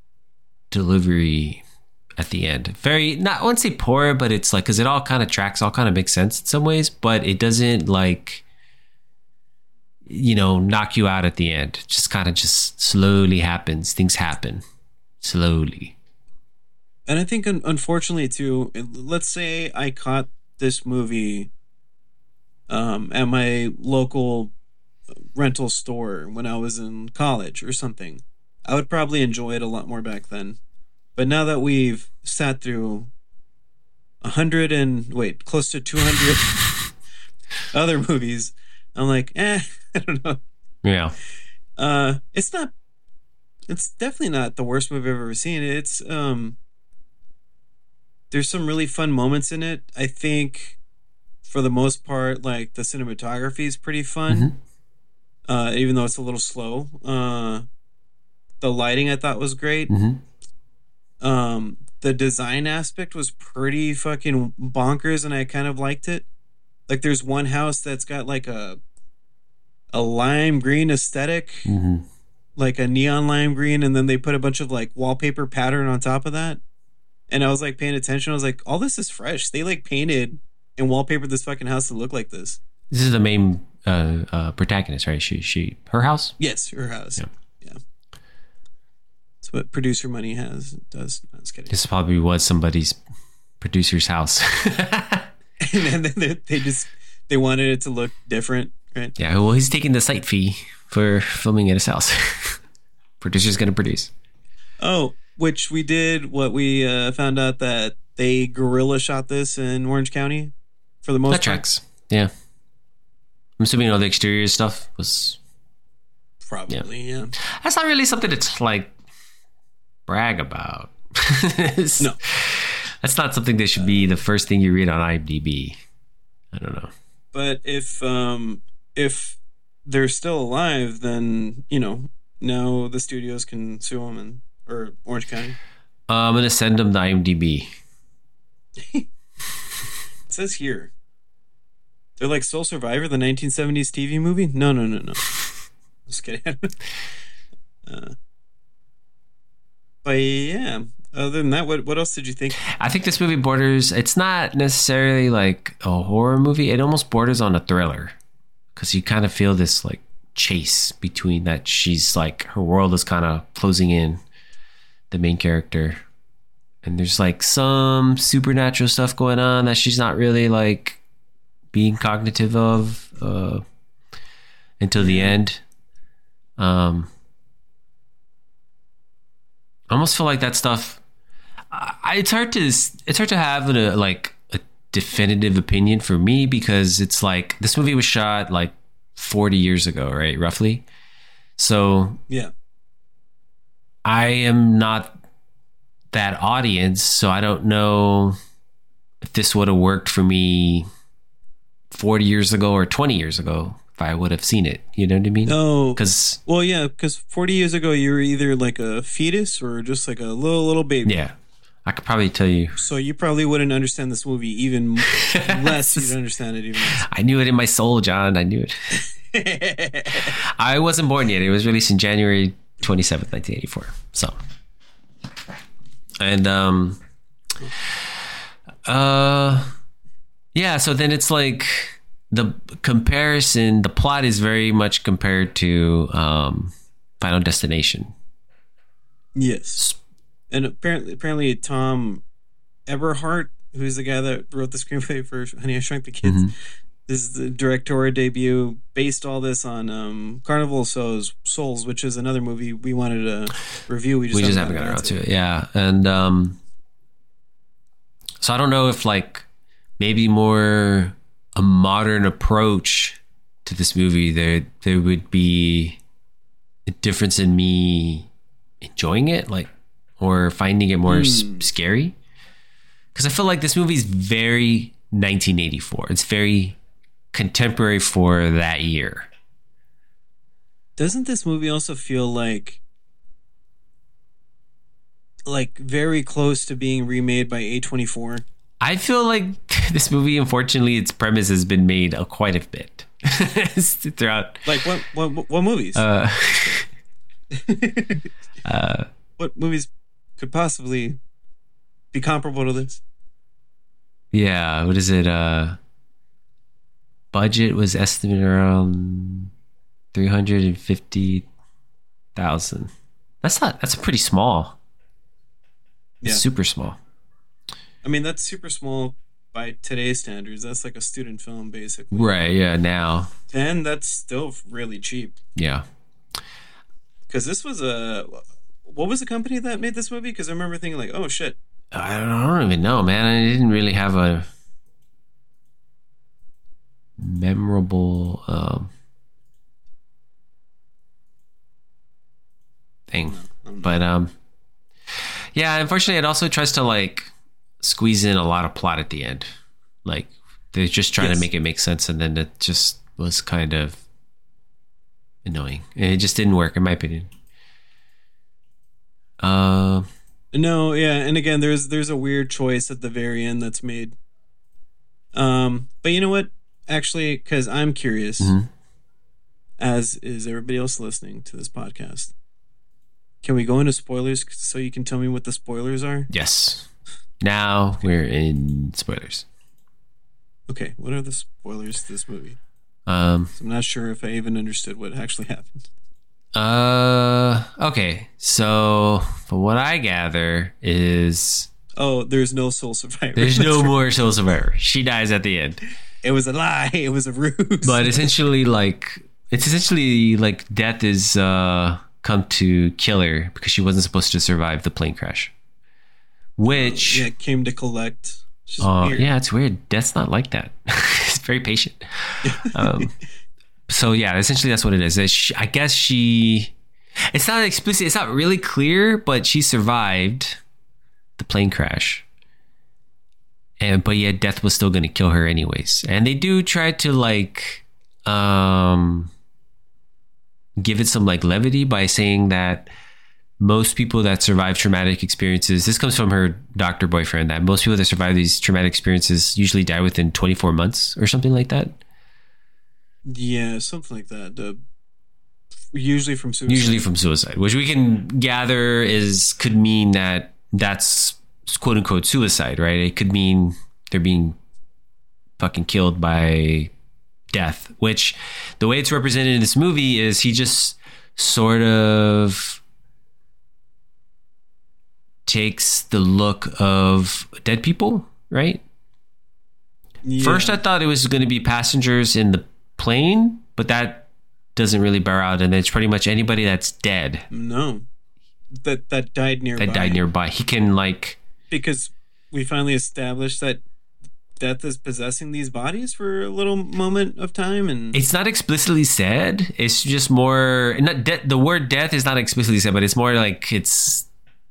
delivery at the end. Very, not I wouldn't say poor, but it's like, because it all kind of tracks, all kind of makes sense in some ways, but it doesn't like, you know, knock you out at the end. It just kind of just slowly happens. Things happen slowly. And I think, un- unfortunately, too, let's say I caught this movie um, at my local rental store when I was in college or something. I would probably enjoy it a lot more back then. But now that we've sat through a hundred and wait, close to two hundred other movies, I'm like, eh, I don't know. Yeah. Uh, it's not. It's definitely not the worst movie I've ever seen. It's um. There's some really fun moments in it. I think, for the most part, like the cinematography is pretty fun. Mm-hmm. Uh, even though it's a little slow. Uh, the lighting I thought was great. Mm-hmm. Um, the design aspect was pretty fucking bonkers, and I kind of liked it. Like, there's one house that's got like a a lime green aesthetic, mm-hmm. like a neon lime green, and then they put a bunch of like wallpaper pattern on top of that. And I was like paying attention. I was like, all this is fresh. They like painted and wallpapered this fucking house to look like this. This is the main uh, uh, protagonist, right? She, she, her house? Yes, her house. Yeah. yeah. That's what producer money has. It does. I was kidding. This probably was somebody's producer's house. And then they, they just, they wanted it to look different, right? Yeah, well, he's taking the site fee for filming at his house. Producer's going to produce. Oh, which we did, what we uh, found out that they guerrilla shot this in Orange County for the most part. That tracks. Yeah. I'm assuming all the exterior stuff was... Probably, yeah. yeah. That's not really something to, like, brag about. No. That's not something that should be the first thing you read on IMDb. I don't know. But if um, if they're still alive, then, you know, now the studios can sue them and... Or Orange County? Uh, I'm going to send them the IMDb. It says here. They're like Soul Survivor, the nineteen seventies T V movie? No, no, no, no. Just kidding. uh, but yeah, other than that, what, what else did you think? I think this movie borders, it's not necessarily like a horror movie. It almost borders on a thriller. Because you kind of feel this like chase between that she's like, her world is kind of closing in. The main character, and there's like some supernatural stuff going on that she's not really like being cognitive of uh, until the end. Um, I almost feel like that stuff. I, it's hard to it's hard to have a, like a definitive opinion for me because it's like this movie was shot like forty years ago, right? Roughly. So yeah. I am not that audience, so I don't know if this would have worked for me forty years ago or twenty years ago if I would have seen it. You know what I mean? No. Because well, yeah, because forty years ago you were either like a fetus or just like a little little baby. Yeah, I could probably tell you. So you probably wouldn't understand this movie even less. You'd understand it even less. I knew it in my soul, John. I knew it. I wasn't born yet. It was released in January twenty-seventh, nineteen eighty-four. So, and um, uh, yeah. So then it's like the comparison. The plot is very much compared to um, Final Destination. Yes, and apparently, apparently Tom Eberhardt, who's the guy that wrote the screenplay for Honey, I Shrunk the Kids. Mm-hmm. This is the directorial debut. Based all this on um, Carnival of Souls, Souls, which is another movie we wanted to review. We just, we just haven't, haven't gotten around to it. it. Yeah, and um, so I don't know if like maybe more a modern approach to this movie, there there would be a difference in me enjoying it, like, or finding it more mm. s- scary. Because I feel like this movie is very nineteen eighty-four. It's very contemporary for that year. Doesn't this movie also feel like like very close to being remade by A twenty-four? I feel like this movie, unfortunately, its premise has been made a quite a bit throughout. Like what? What? What movies? Uh, Uh, What movies could possibly be comparable to this? yeah, what is it? Uh, budget was estimated around three hundred and fifty thousand. That's not. That's pretty small. Yeah. Super small. I mean, that's super small by today's standards. That's like a student film, basically. Right. Yeah. Now. Then that's still really cheap. Yeah. Because this was a... What was the company that made this movie? Because I remember thinking like, oh, shit. I don't, I don't even know, man. I didn't really have a memorable um, thing, but um, yeah. Unfortunately, it also tries to like squeeze in a lot of plot at the end. Like they're just trying Yes. to make it make sense, and then it just was kind of annoying. It just didn't work, in my opinion. Uh, No, yeah, and again, there's there's a weird choice at the very end that's made. Um, but you know what? Actually, because I'm curious, mhm. as is everybody else listening to this podcast. Can we go into spoilers so you can tell me what the spoilers are? Yes. Now we're in spoilers. Okay, what are the spoilers to this movie? Um. I'm not sure if I even understood what actually happened. Uh. Okay. So, from what I gather, is Oh, there's no soul survivor. there's That's no right. more soul survivor. She dies at the end. It was a lie. It was a ruse. But essentially, like it's essentially like death is uh come to kill her because she wasn't supposed to survive the plane crash. Which yeah, came to collect. It's just Uh, weird. yeah, it's weird. Death's not like that. It's very patient. Um, so yeah, essentially that's what it is. It's she- I guess she. It's not explicit. It's not really clear, but she survived the plane crash, and but yet death was still going to kill her anyways. And they do try to like um, give it some like levity by saying that most people that survive traumatic experiences, this comes from her doctor boyfriend, that most people that survive these traumatic experiences usually die within twenty-four months or something like that. Yeah, something like that. Uh, usually from suicide. Usually from suicide, which we can gather is could mean that that's quote unquote suicide, right? It could mean they're being fucking killed by death, which the way it's represented in this movie is he just sort of takes the look of dead people, right? Yeah. First, I thought it was going to be passengers in the plane, but that doesn't really bear out. And it's pretty much anybody that's dead No. That that died nearby. that died nearby. He can like, Because we finally established that death is possessing these bodies for a little moment of time, and it's not explicitly said. It's just more not de- the word death is not explicitly said, but it's more like it's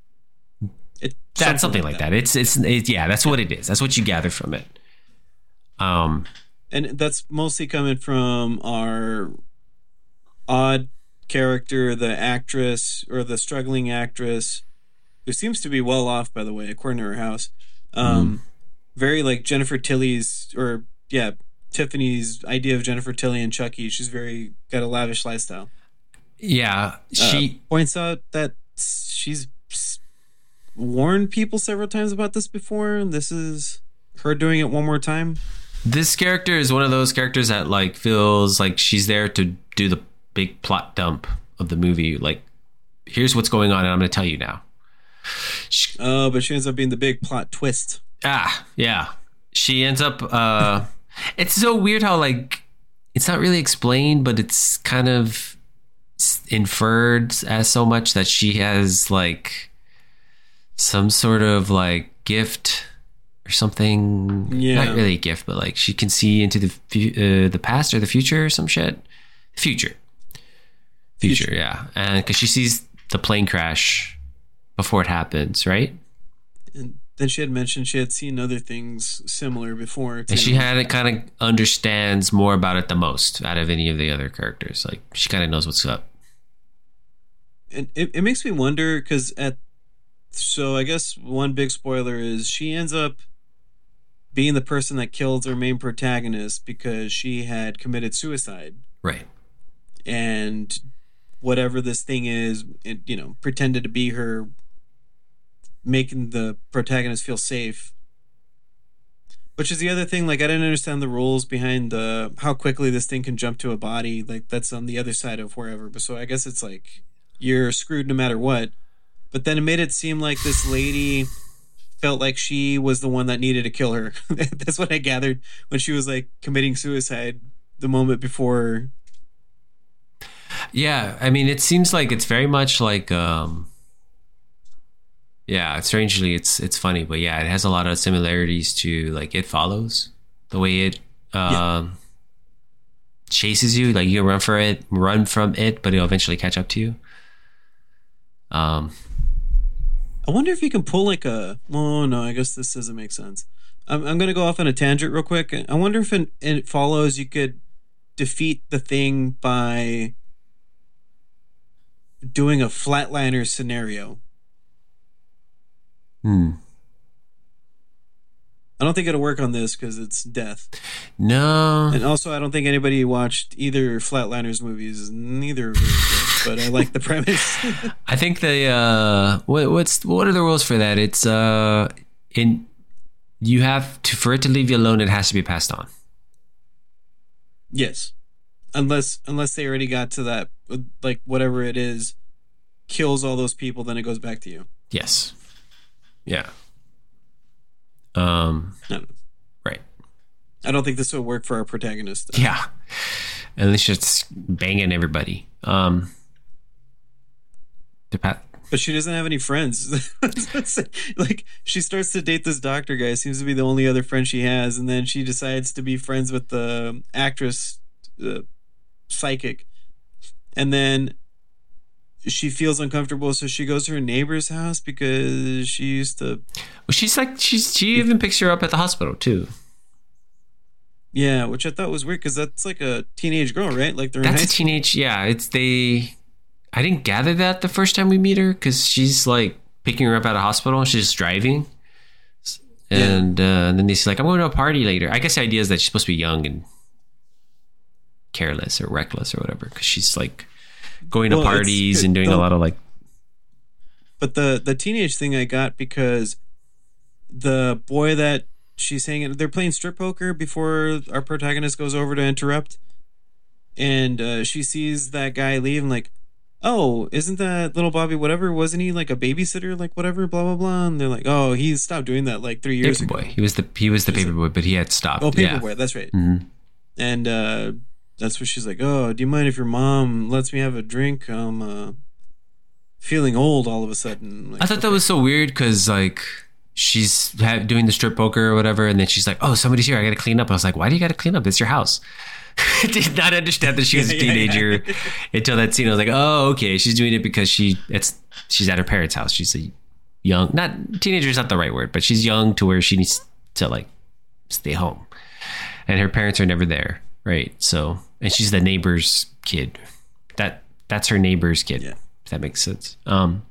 it, that's something like that. It's, it's it's yeah, that's what it is. That's what you gather from it. Um, And that's mostly coming from our odd character, the actress or the struggling actress, who seems to be well off, by the way, according to her house. Um, very like Jennifer Tilly's, or yeah, Tiffany's idea of Jennifer Tilly and Chucky. She's very got a lavish lifestyle. yeah, Uh, she points out that she's warned people several times about this before, and this is her doing it one more time. this character is one of those characters that like feels like she's there to do the big plot dump of the movie. Like, here's what's going on, and I'm going to tell you now. She, Oh, but she ends up being the big plot twist. ah, yeah. She ends up. Uh, it's so weird how like it's not really explained, but it's kind of inferred as so much that she has like some sort of like gift or something. Yeah. Not really a gift, but like she can see into the fu- uh, the past or the future or some shit. Future. Future, Future. yeah. And because she sees the plane crash before it happens, right? And then she had mentioned she had seen other things similar before. Too. And she had it kind of understands more about it the most out of any of the other characters. Like she kind of knows what's up. And it, it makes me wonder because at so I guess one big spoiler is she ends up being the person that kills her main protagonist because she had committed suicide. Right. And whatever this thing is, it, you know, pretended to be her, making the protagonist feel safe. Which is the other thing, like I didn't understand the rules behind the how quickly this thing can jump to a body. Like that's on the other side of wherever. But so I guess it's like you're screwed no matter what. But then it made it seem like this lady felt like she was the one that needed to kill her. That's what I gathered when she was like committing suicide the moment before. Yeah, I mean, it seems like it's very much like, um, yeah, strangely, it's it's funny, but yeah, it has a lot of similarities to like It Follows, the way it um, yeah. chases you. Like you can run for it, run from it, but it'll eventually catch up to you. Um, I wonder if you can pull like a. Oh no, I guess this doesn't make sense. I'm I'm gonna go off on a tangent real quick. I wonder if in, in It Follows you could defeat the thing by doing a flatliner scenario. Hmm. I don't think it'll work on this because it's death. No. And also, I don't think anybody watched either Flatliners movies. Neither are very good, but I like the premise. I think the uh, what, what's what are the rules for that? It's uh, in you have to for it to leave you alone. It has to be passed on. Yes, unless unless they already got to that, like whatever it is, kills all those people, then it goes back to you. Yes. Yeah. Um. No. Right. I don't think this will work for our protagonist. Yeah. At least it's banging everybody. Um. Pat. But she doesn't have any friends. Like she starts to date this doctor guy. Seems to be the only other friend she has, and then she decides to be friends with the actress, uh, psychic, and then she feels uncomfortable, so she goes to her neighbor's house because she used to. Well, she's like she's she even picks her up at the hospital too. Yeah, which I thought was weird because that's like a teenage girl, right? Like they're that's in a teenage. Yeah, it's they. I didn't gather that the first time we meet her because she's like picking her up at a hospital. She's just driving, and, yeah. uh, and then she's like, "I'm going to a party later." I guess the idea is that she's supposed to be young and careless or reckless or whatever because she's like going well, to parties and doing the, a lot of like. But the the teenage thing I got because the boy that she's hanging, they're playing strip poker before our protagonist goes over to interrupt, and uh, she sees that guy leave and like. Oh, isn't that little Bobby whatever? Wasn't he like a babysitter, like whatever, blah blah blah? And they're like, oh, he stopped doing that like three years Paperboy. ago. He was the he was the paperboy, but he had stopped. Oh, paperboy, yeah. That's right. Mm-hmm. And uh, that's what she's like. Oh, do you mind if your mom lets me have a drink? I'm uh, feeling old all of a sudden. Like, I thought okay. that was so weird because like she's ha- doing the strip poker or whatever, and then she's like, oh, somebody's here. I got to clean up. I was like, why do you got to clean up? It's your house. I did not understand that she was a teenager yeah, yeah. until that scene. I was like, oh, okay. She's doing it because she it's she's at her parents' house. She's a young, not teenager is not the right word, but she's young to where she needs to like stay home. And her parents are never there. Right. So, and she's the neighbor's kid. That that's her neighbor's kid. Yeah. If that makes sense. Um,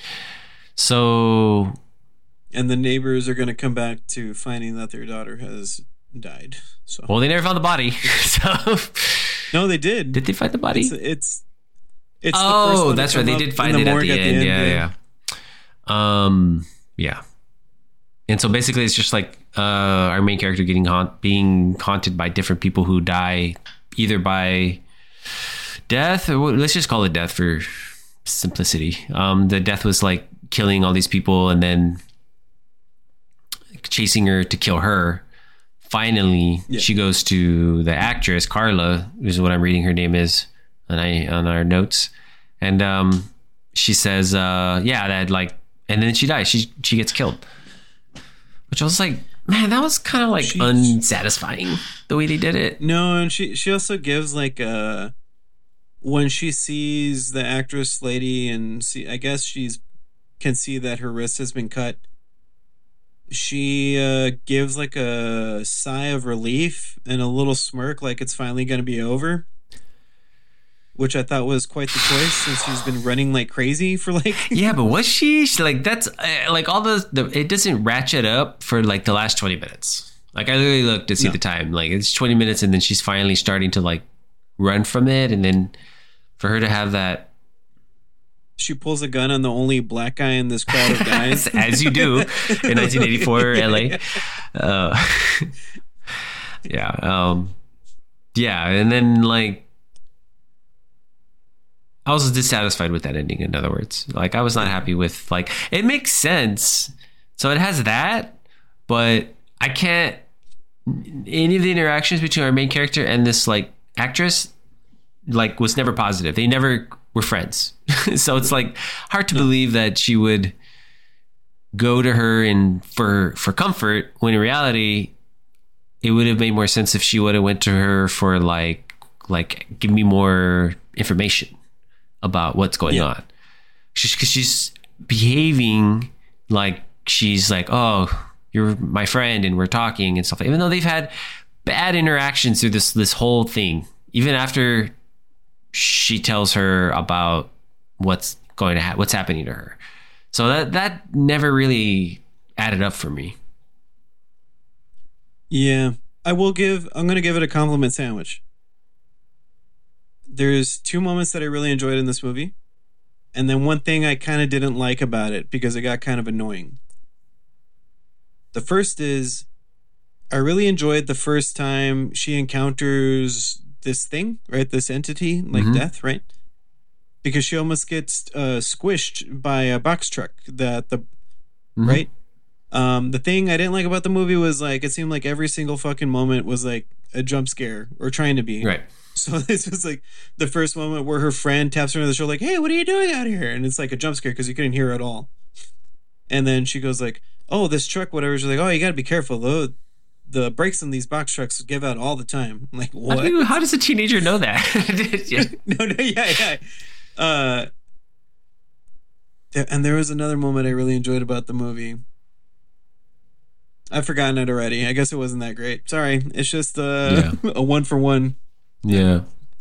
so. And the neighbors are going to come back to finding that their daughter has died. So well, they never found the body. So no, they did. Did they find the body? It's it's, it's oh, the first that's right. They did find the it at the, at the end. end. Yeah, yeah, yeah. Um, yeah. And so basically, it's just like uh, our main character getting haunt, being haunted by different people who die either by death or let's just call it death for simplicity. Um, the death was like killing all these people and then chasing her to kill her. Finally, yeah. she goes to the actress Carla, is what I'm reading her name is, on I on our notes, and um, she says, uh, "Yeah, that like," and then she dies. She she gets killed, which I was like, man, that was kind of like She's, unsatisfying the way they did it. No, and she she also gives like a when she sees the actress lady and see, I guess she's can see that her wrist has been cut. She uh, gives like a sigh of relief and a little smirk like it's finally going to be over, which I thought was quite the choice since she's been running like crazy for like yeah, but was she like that's uh, like all the, the it doesn't ratchet up for like the last twenty minutes. Like I literally looked to see no. the time, like it's twenty minutes and then she's finally starting to like run from it, and then for her to have that she pulls a gun on the only black guy in this crowd of guys. As you do in nineteen eighty-four L A. Uh, yeah. Um, yeah. And then, like, I was dissatisfied with that ending, in other words. Like, I was not happy with, like, it makes sense. So it has that, but I can't, any of the interactions between our main character and this, like, actress, like, was never positive. They never were friends. So it's, like, hard to believe that she would go to her and for for comfort, when in reality it would have made more sense if she would have went to her for like like give me more information about what's going yeah. on. She's because she's behaving like she's like, oh, you're my friend and we're talking and stuff, even though they've had bad interactions through this this whole thing, even after she tells her about what's going to ha- what's happening to her. So that that never really added up for me. Yeah, I will give, I'm going to give it a compliment sandwich. There's two moments that I really enjoyed in this movie. And then one thing I kind of didn't like about it because it got kind of annoying. The first is, I really enjoyed the first time she encounters this thing, right? This entity, like mm-hmm. death, right? Because she almost gets uh, squished by a box truck. That the mm-hmm. right. Um, the thing I didn't like about the movie was like it seemed like every single fucking moment was like a jump scare or trying to be. Right. So this was like the first moment where her friend taps her on the shoulder, like, "Hey, what are you doing out here?" And it's like a jump scare because you couldn't hear her at all. And then she goes like, "Oh, this truck, whatever." She's like, "Oh, you got to be careful though. The brakes on these box trucks give out all the time." I'm like, what? How, do, how does a teenager know that? yeah. No, no, yeah, yeah. Uh, there, and there was another moment I really enjoyed about the movie. I've forgotten it already. I guess it wasn't that great. Sorry. It's just uh, yeah. a one for one. Yeah.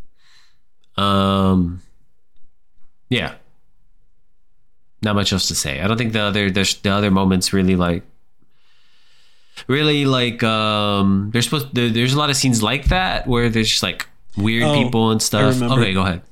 Um. Yeah. Not much else to say. I don't think the other there's the other moments really like really like um. There's supposed there, there's a lot of scenes like that where there's just like weird oh, people and stuff. Okay, go ahead.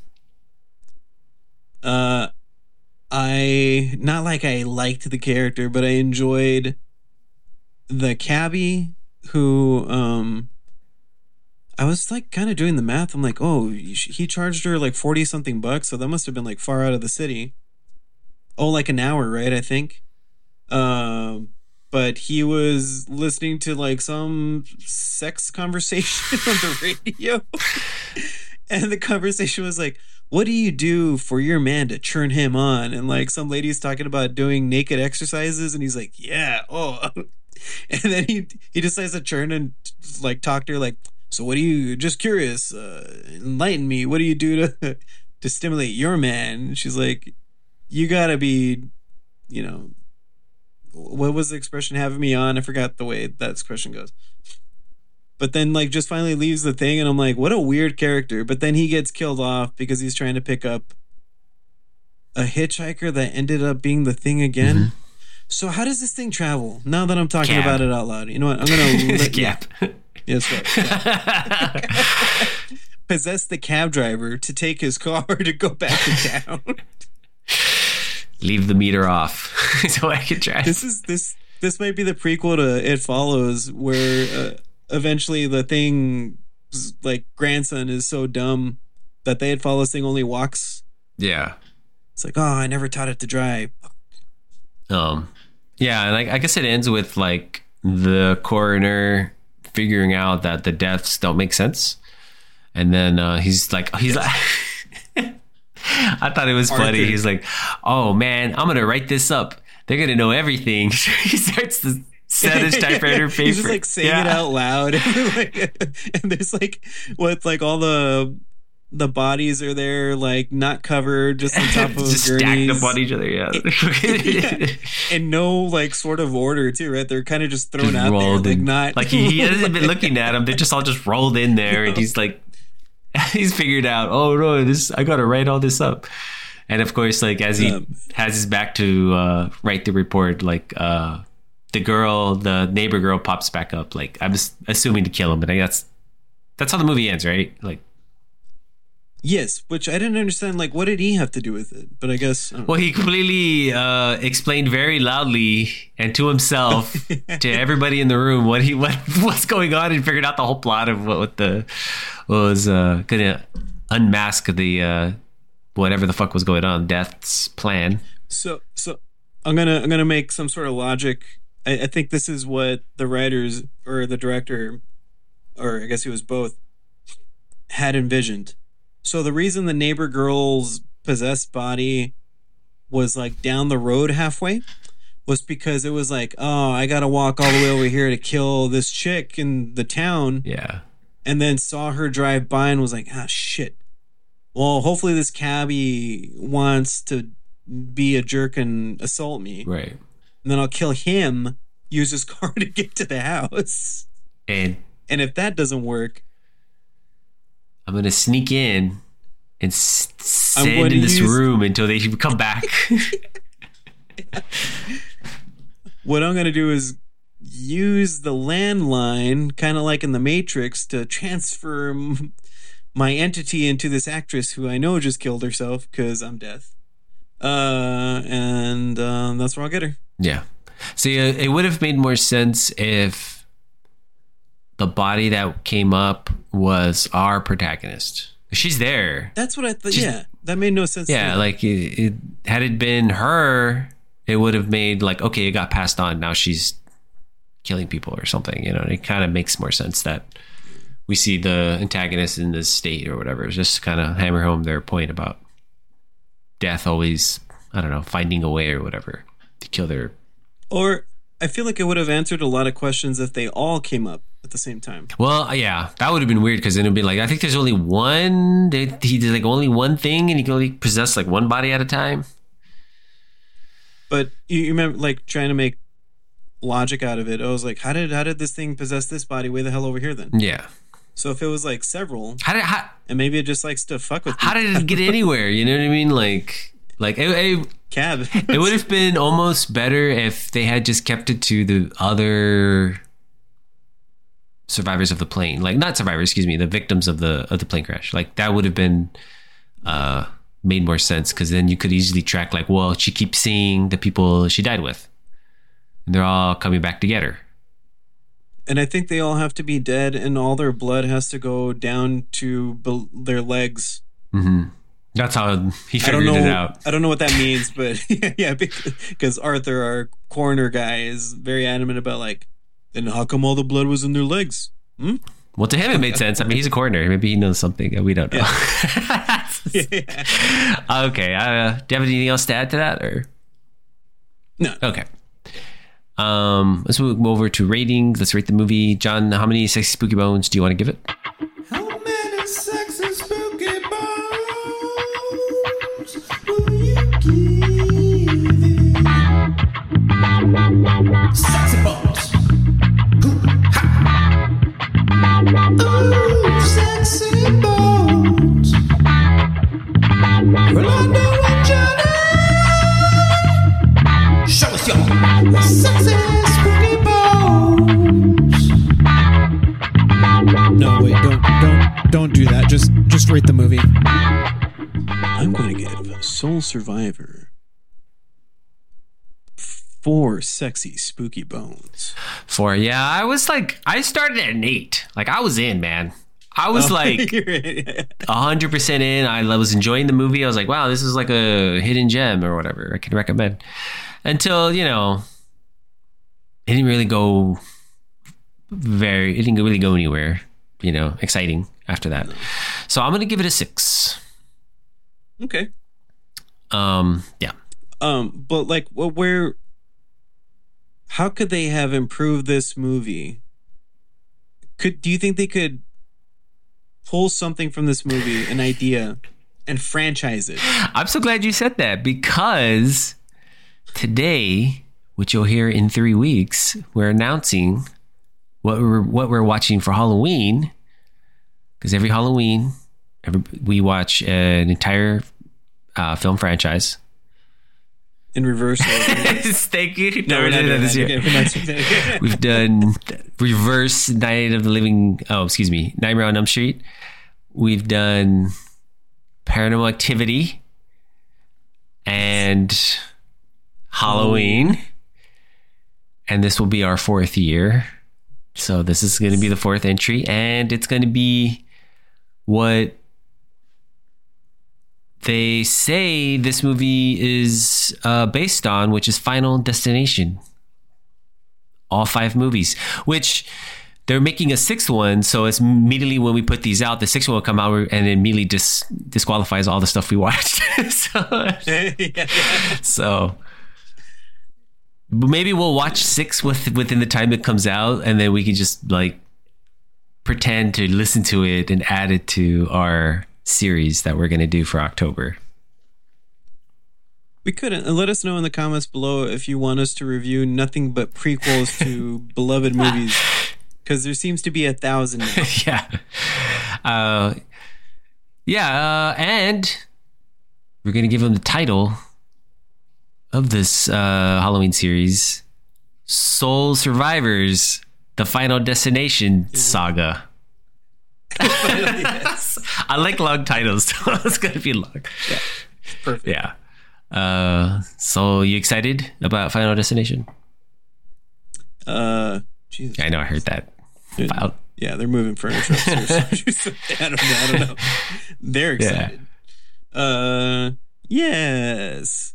Uh, I not like I liked the character, but I enjoyed the cabbie who um. I was like kind of doing the math. I'm like, oh, he charged her like forty something bucks, so that must have been like far out of the city. Oh, like an hour, right? I think. Um, but he was listening to like some sex conversation on the radio, and the conversation was like, what do you do for your man to turn him on? And like some lady's talking about doing naked exercises, and he's like, yeah, oh. And then he he decides to turn and like talk to her like, so what do you, just curious, uh, enlighten me. What do you do to to stimulate your man? And she's like, you gotta be, you know, what was the expression, having me on? I forgot the way that expression goes. But then like just finally leaves the thing, and I'm like, what a weird character. But then he gets killed off because he's trying to pick up a hitchhiker that ended up being the thing again. Mm-hmm. So how does this thing travel? Now that I'm talking Cab. about it out loud, you know what? I'm gonna let Cab. Yes, right. Yeah. Possess the cab driver to take his car to go back to town. Leave the meter off so I can drive. This is this this might be the prequel to It Follows, where uh, eventually the thing's like grandson is so dumb that the It Follows thing only walks. Yeah, it's like, oh, I never taught it to drive. Um, yeah, and I, I guess it ends with like the coroner figuring out that the deaths don't make sense, and then uh, he's like, he's like. I thought it was Arthur. funny. He's like, oh man, I'm gonna write this up. They're gonna know everything. He starts to set his typewriter paper. He's just like saying yeah. it out loud. And there's like what like all the the bodies are there, like not covered, just on top of just gurneys. stacked up on each other. Yeah. Yeah. In no like sort of order too, right? They're kind of just thrown just out there, like in. not like he, he hasn't been looking at them. They're just all just rolled in there, no. And he's like. He's figured out, oh no, this I gotta write all this up. And of course, like as he um, has his back to uh, write the report, like uh, the girl, the neighbor girl pops back up. Like I'm just assuming to kill him, but I guess that's that's how the movie ends, right? Like Yes, which I didn't understand. Like, what did he have to do with it? But I guess I don't know. Well, he completely uh, explained very loudly and to himself, to everybody in the room, what he what what's going on, and figured out the whole plot of what, what the what was uh, gonna unmask the uh, whatever the fuck was going on, Death's plan. So, so I'm gonna I'm gonna make some sort of logic. I, I think this is what the writers or the director, or I guess he was both, had envisioned. So the reason the neighbor girl's possessed body was like down the road halfway was because it was like, oh, I gotta walk all the way over here to kill this chick in the town. Yeah. And then saw her drive by and was like, ah, shit. Well, hopefully this cabbie wants to be a jerk and assault me. Right. And then I'll kill him, use his car to get to the house. And And if that doesn't work, I'm gonna sneak in and s- I'm stand going in to this use- room until they come back. what I'm going to do is use the landline, kind of like in the Matrix, to transfer m- my entity into this actress who I know just killed herself because I'm deaf. Uh, and um, that's where I'll get her. Yeah. See, uh, it would have made more sense if the body that came up was our protagonist. She's there. That's what I thought. She's- Yeah, that made no sense. to Yeah, me. like it, it had it been her, it would have made like, okay, it got passed on. Now she's killing people or something. You know, it kind of makes more sense that we see the antagonist in this state or whatever. It's just kind of hammer home their point about death always, I don't know, finding a way or whatever to kill their. Or I feel like it would have answered a lot of questions if they all came up at the same time. Well, yeah, that would have been weird because then it'd be like, I think there's only one. They, he did like only one thing, and he can only possess like one body at a time. But you, you remember, like, trying to make logic out of it. I was like, how did how did this thing possess this body way the hell over here then? Yeah. So if it was like several, How did how, and maybe it just likes to fuck with how did it get anywhere? You know what I mean? Like like it, it, cab. it would have been almost better if they had just kept it to the other survivors of the plane, like not survivors, excuse me, the victims of the of the plane crash. Like that would have been uh, made more sense because then you could easily track like, well, she keeps seeing the people she died with, and they're all coming back to get her. And I think they all have to be dead, and all their blood has to go down to be- their legs. Mm-hmm. That's how he I don't figured know. it out. I don't know what that means, but yeah, because Arthur, our coroner guy, is very adamant about like, then how come all the blood was in their legs? Hmm? Well, to him it made sense. I mean, he's a coroner. Maybe he knows something that we don't know. Yeah. Okay. Uh, do you have anything else to add to that, or No. okay? Um, let's move over to ratings. Let's rate the movie. John, how many sexy spooky bones do you want to give it? How many sexy spooky bones will you give it? Sexy bones. Ooh, ha. Ooh, sexy bones. Rolando and Johnny. Show us your sexy spooky bones. No, wait, don't don't don't do that. Just just rate the movie. I'm going to give Soul Survivor four sexy spooky bones. Four. Yeah, I was like, I started at an eight. Like I was in, man. I was like a hundred percent in. I was enjoying the movie. I was like, wow, this is like a hidden gem or whatever I can recommend. Until, you know, it didn't really go very, it didn't really go anywhere, you know, exciting after that. So I'm going to give it a six. Okay. Um, yeah. Um, but like, what, where, how could they have improved this movie? Could do you think they could pull something from this movie, an idea, and franchise it? I'm so glad you said that because today, which you'll hear in three weeks, we're announcing what we're what we're watching for Halloween. Because every Halloween, every, we watch an entire uh, film franchise. In reverse. Thank you. No, No, we're not doing doing this that. year. Okay, we're not doing that. We've done reverse Night of the Living. Oh, excuse me, Nightmare on Elm Street. We've done Paranormal Activity, and Halloween. And this will be our fourth year. So this is going to be the fourth entry. And it's going to be what they say this movie is uh, based on, which is Final Destination. All five movies, which they're making a sixth one. So it's immediately when we put these out, the sixth one will come out and it immediately dis- disqualifies all the stuff we watched. so, yeah. so maybe we'll watch six with, within the time it comes out, and then we can just like pretend to listen to it and add it to our series that we're going to do for October. We couldn't. And let us know in the comments below if you want us to review nothing but prequels to beloved movies, because there seems to be a thousand now. yeah. Uh, yeah. Uh, and we're going to give them the title of this uh, Halloween series, Soul Survivors, The Final Destination mm-hmm. Saga. Yes. I like long titles, so it's going to be long. Yeah. Perfect. Yeah. Uh, so you excited about Final Destination? Uh, Jesus. I know, I heard that. Dude, File- yeah, they're moving furniture upstairs. I don't know. I don't know. They're excited. Yeah. Uh, yes.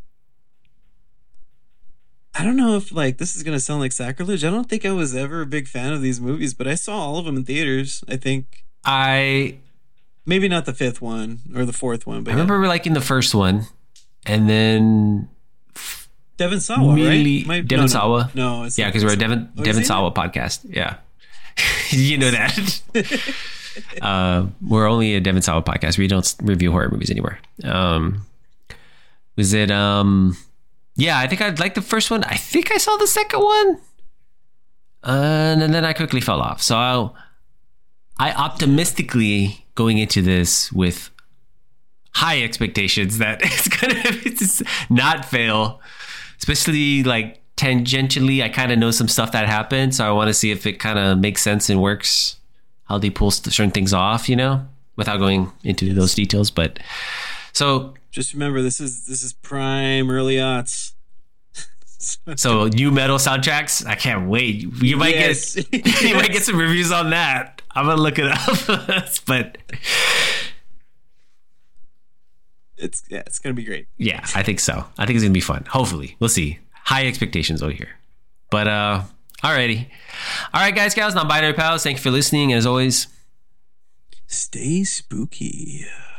I don't know if like this is gonna sound like sacrilege. I don't think I was ever a big fan of these movies, but I saw all of them in theaters. I think I maybe not the fifth one or the fourth one, but I remember yeah. liking the first one, and then Devon Sawa, Immediately- right? My- Devon no, no. Sawa. No, it's yeah, not because we're a Devon Devon Sawa. Oh, Devon is he? Sawa podcast. Yeah, you know that. uh, we're only a Devon Sawa podcast. We don't review horror movies anymore. Um, was it? Um, yeah, I think I liked the first one. I think I saw the second one, uh, and then I quickly fell off. So I, I optimistically going into this with high expectations that it's gonna just not fail, especially like tangentially. I kind of know some stuff that happened, so I want to see if it kind of makes sense and works, how they pull certain things off, you know, without going into those details. But so Just remember, this is this is prime early aughts. so new metal soundtracks. I can't wait. You might Yes. get you might get some reviews on that. I'm gonna look it up, but. It's yeah, it's gonna be great. Yeah, I think so. I think it's gonna be fun. Hopefully. We'll see. High expectations over here. But uh alrighty. Alright guys, gals, non-binary pals, thank you for listening. As always, Stay spooky.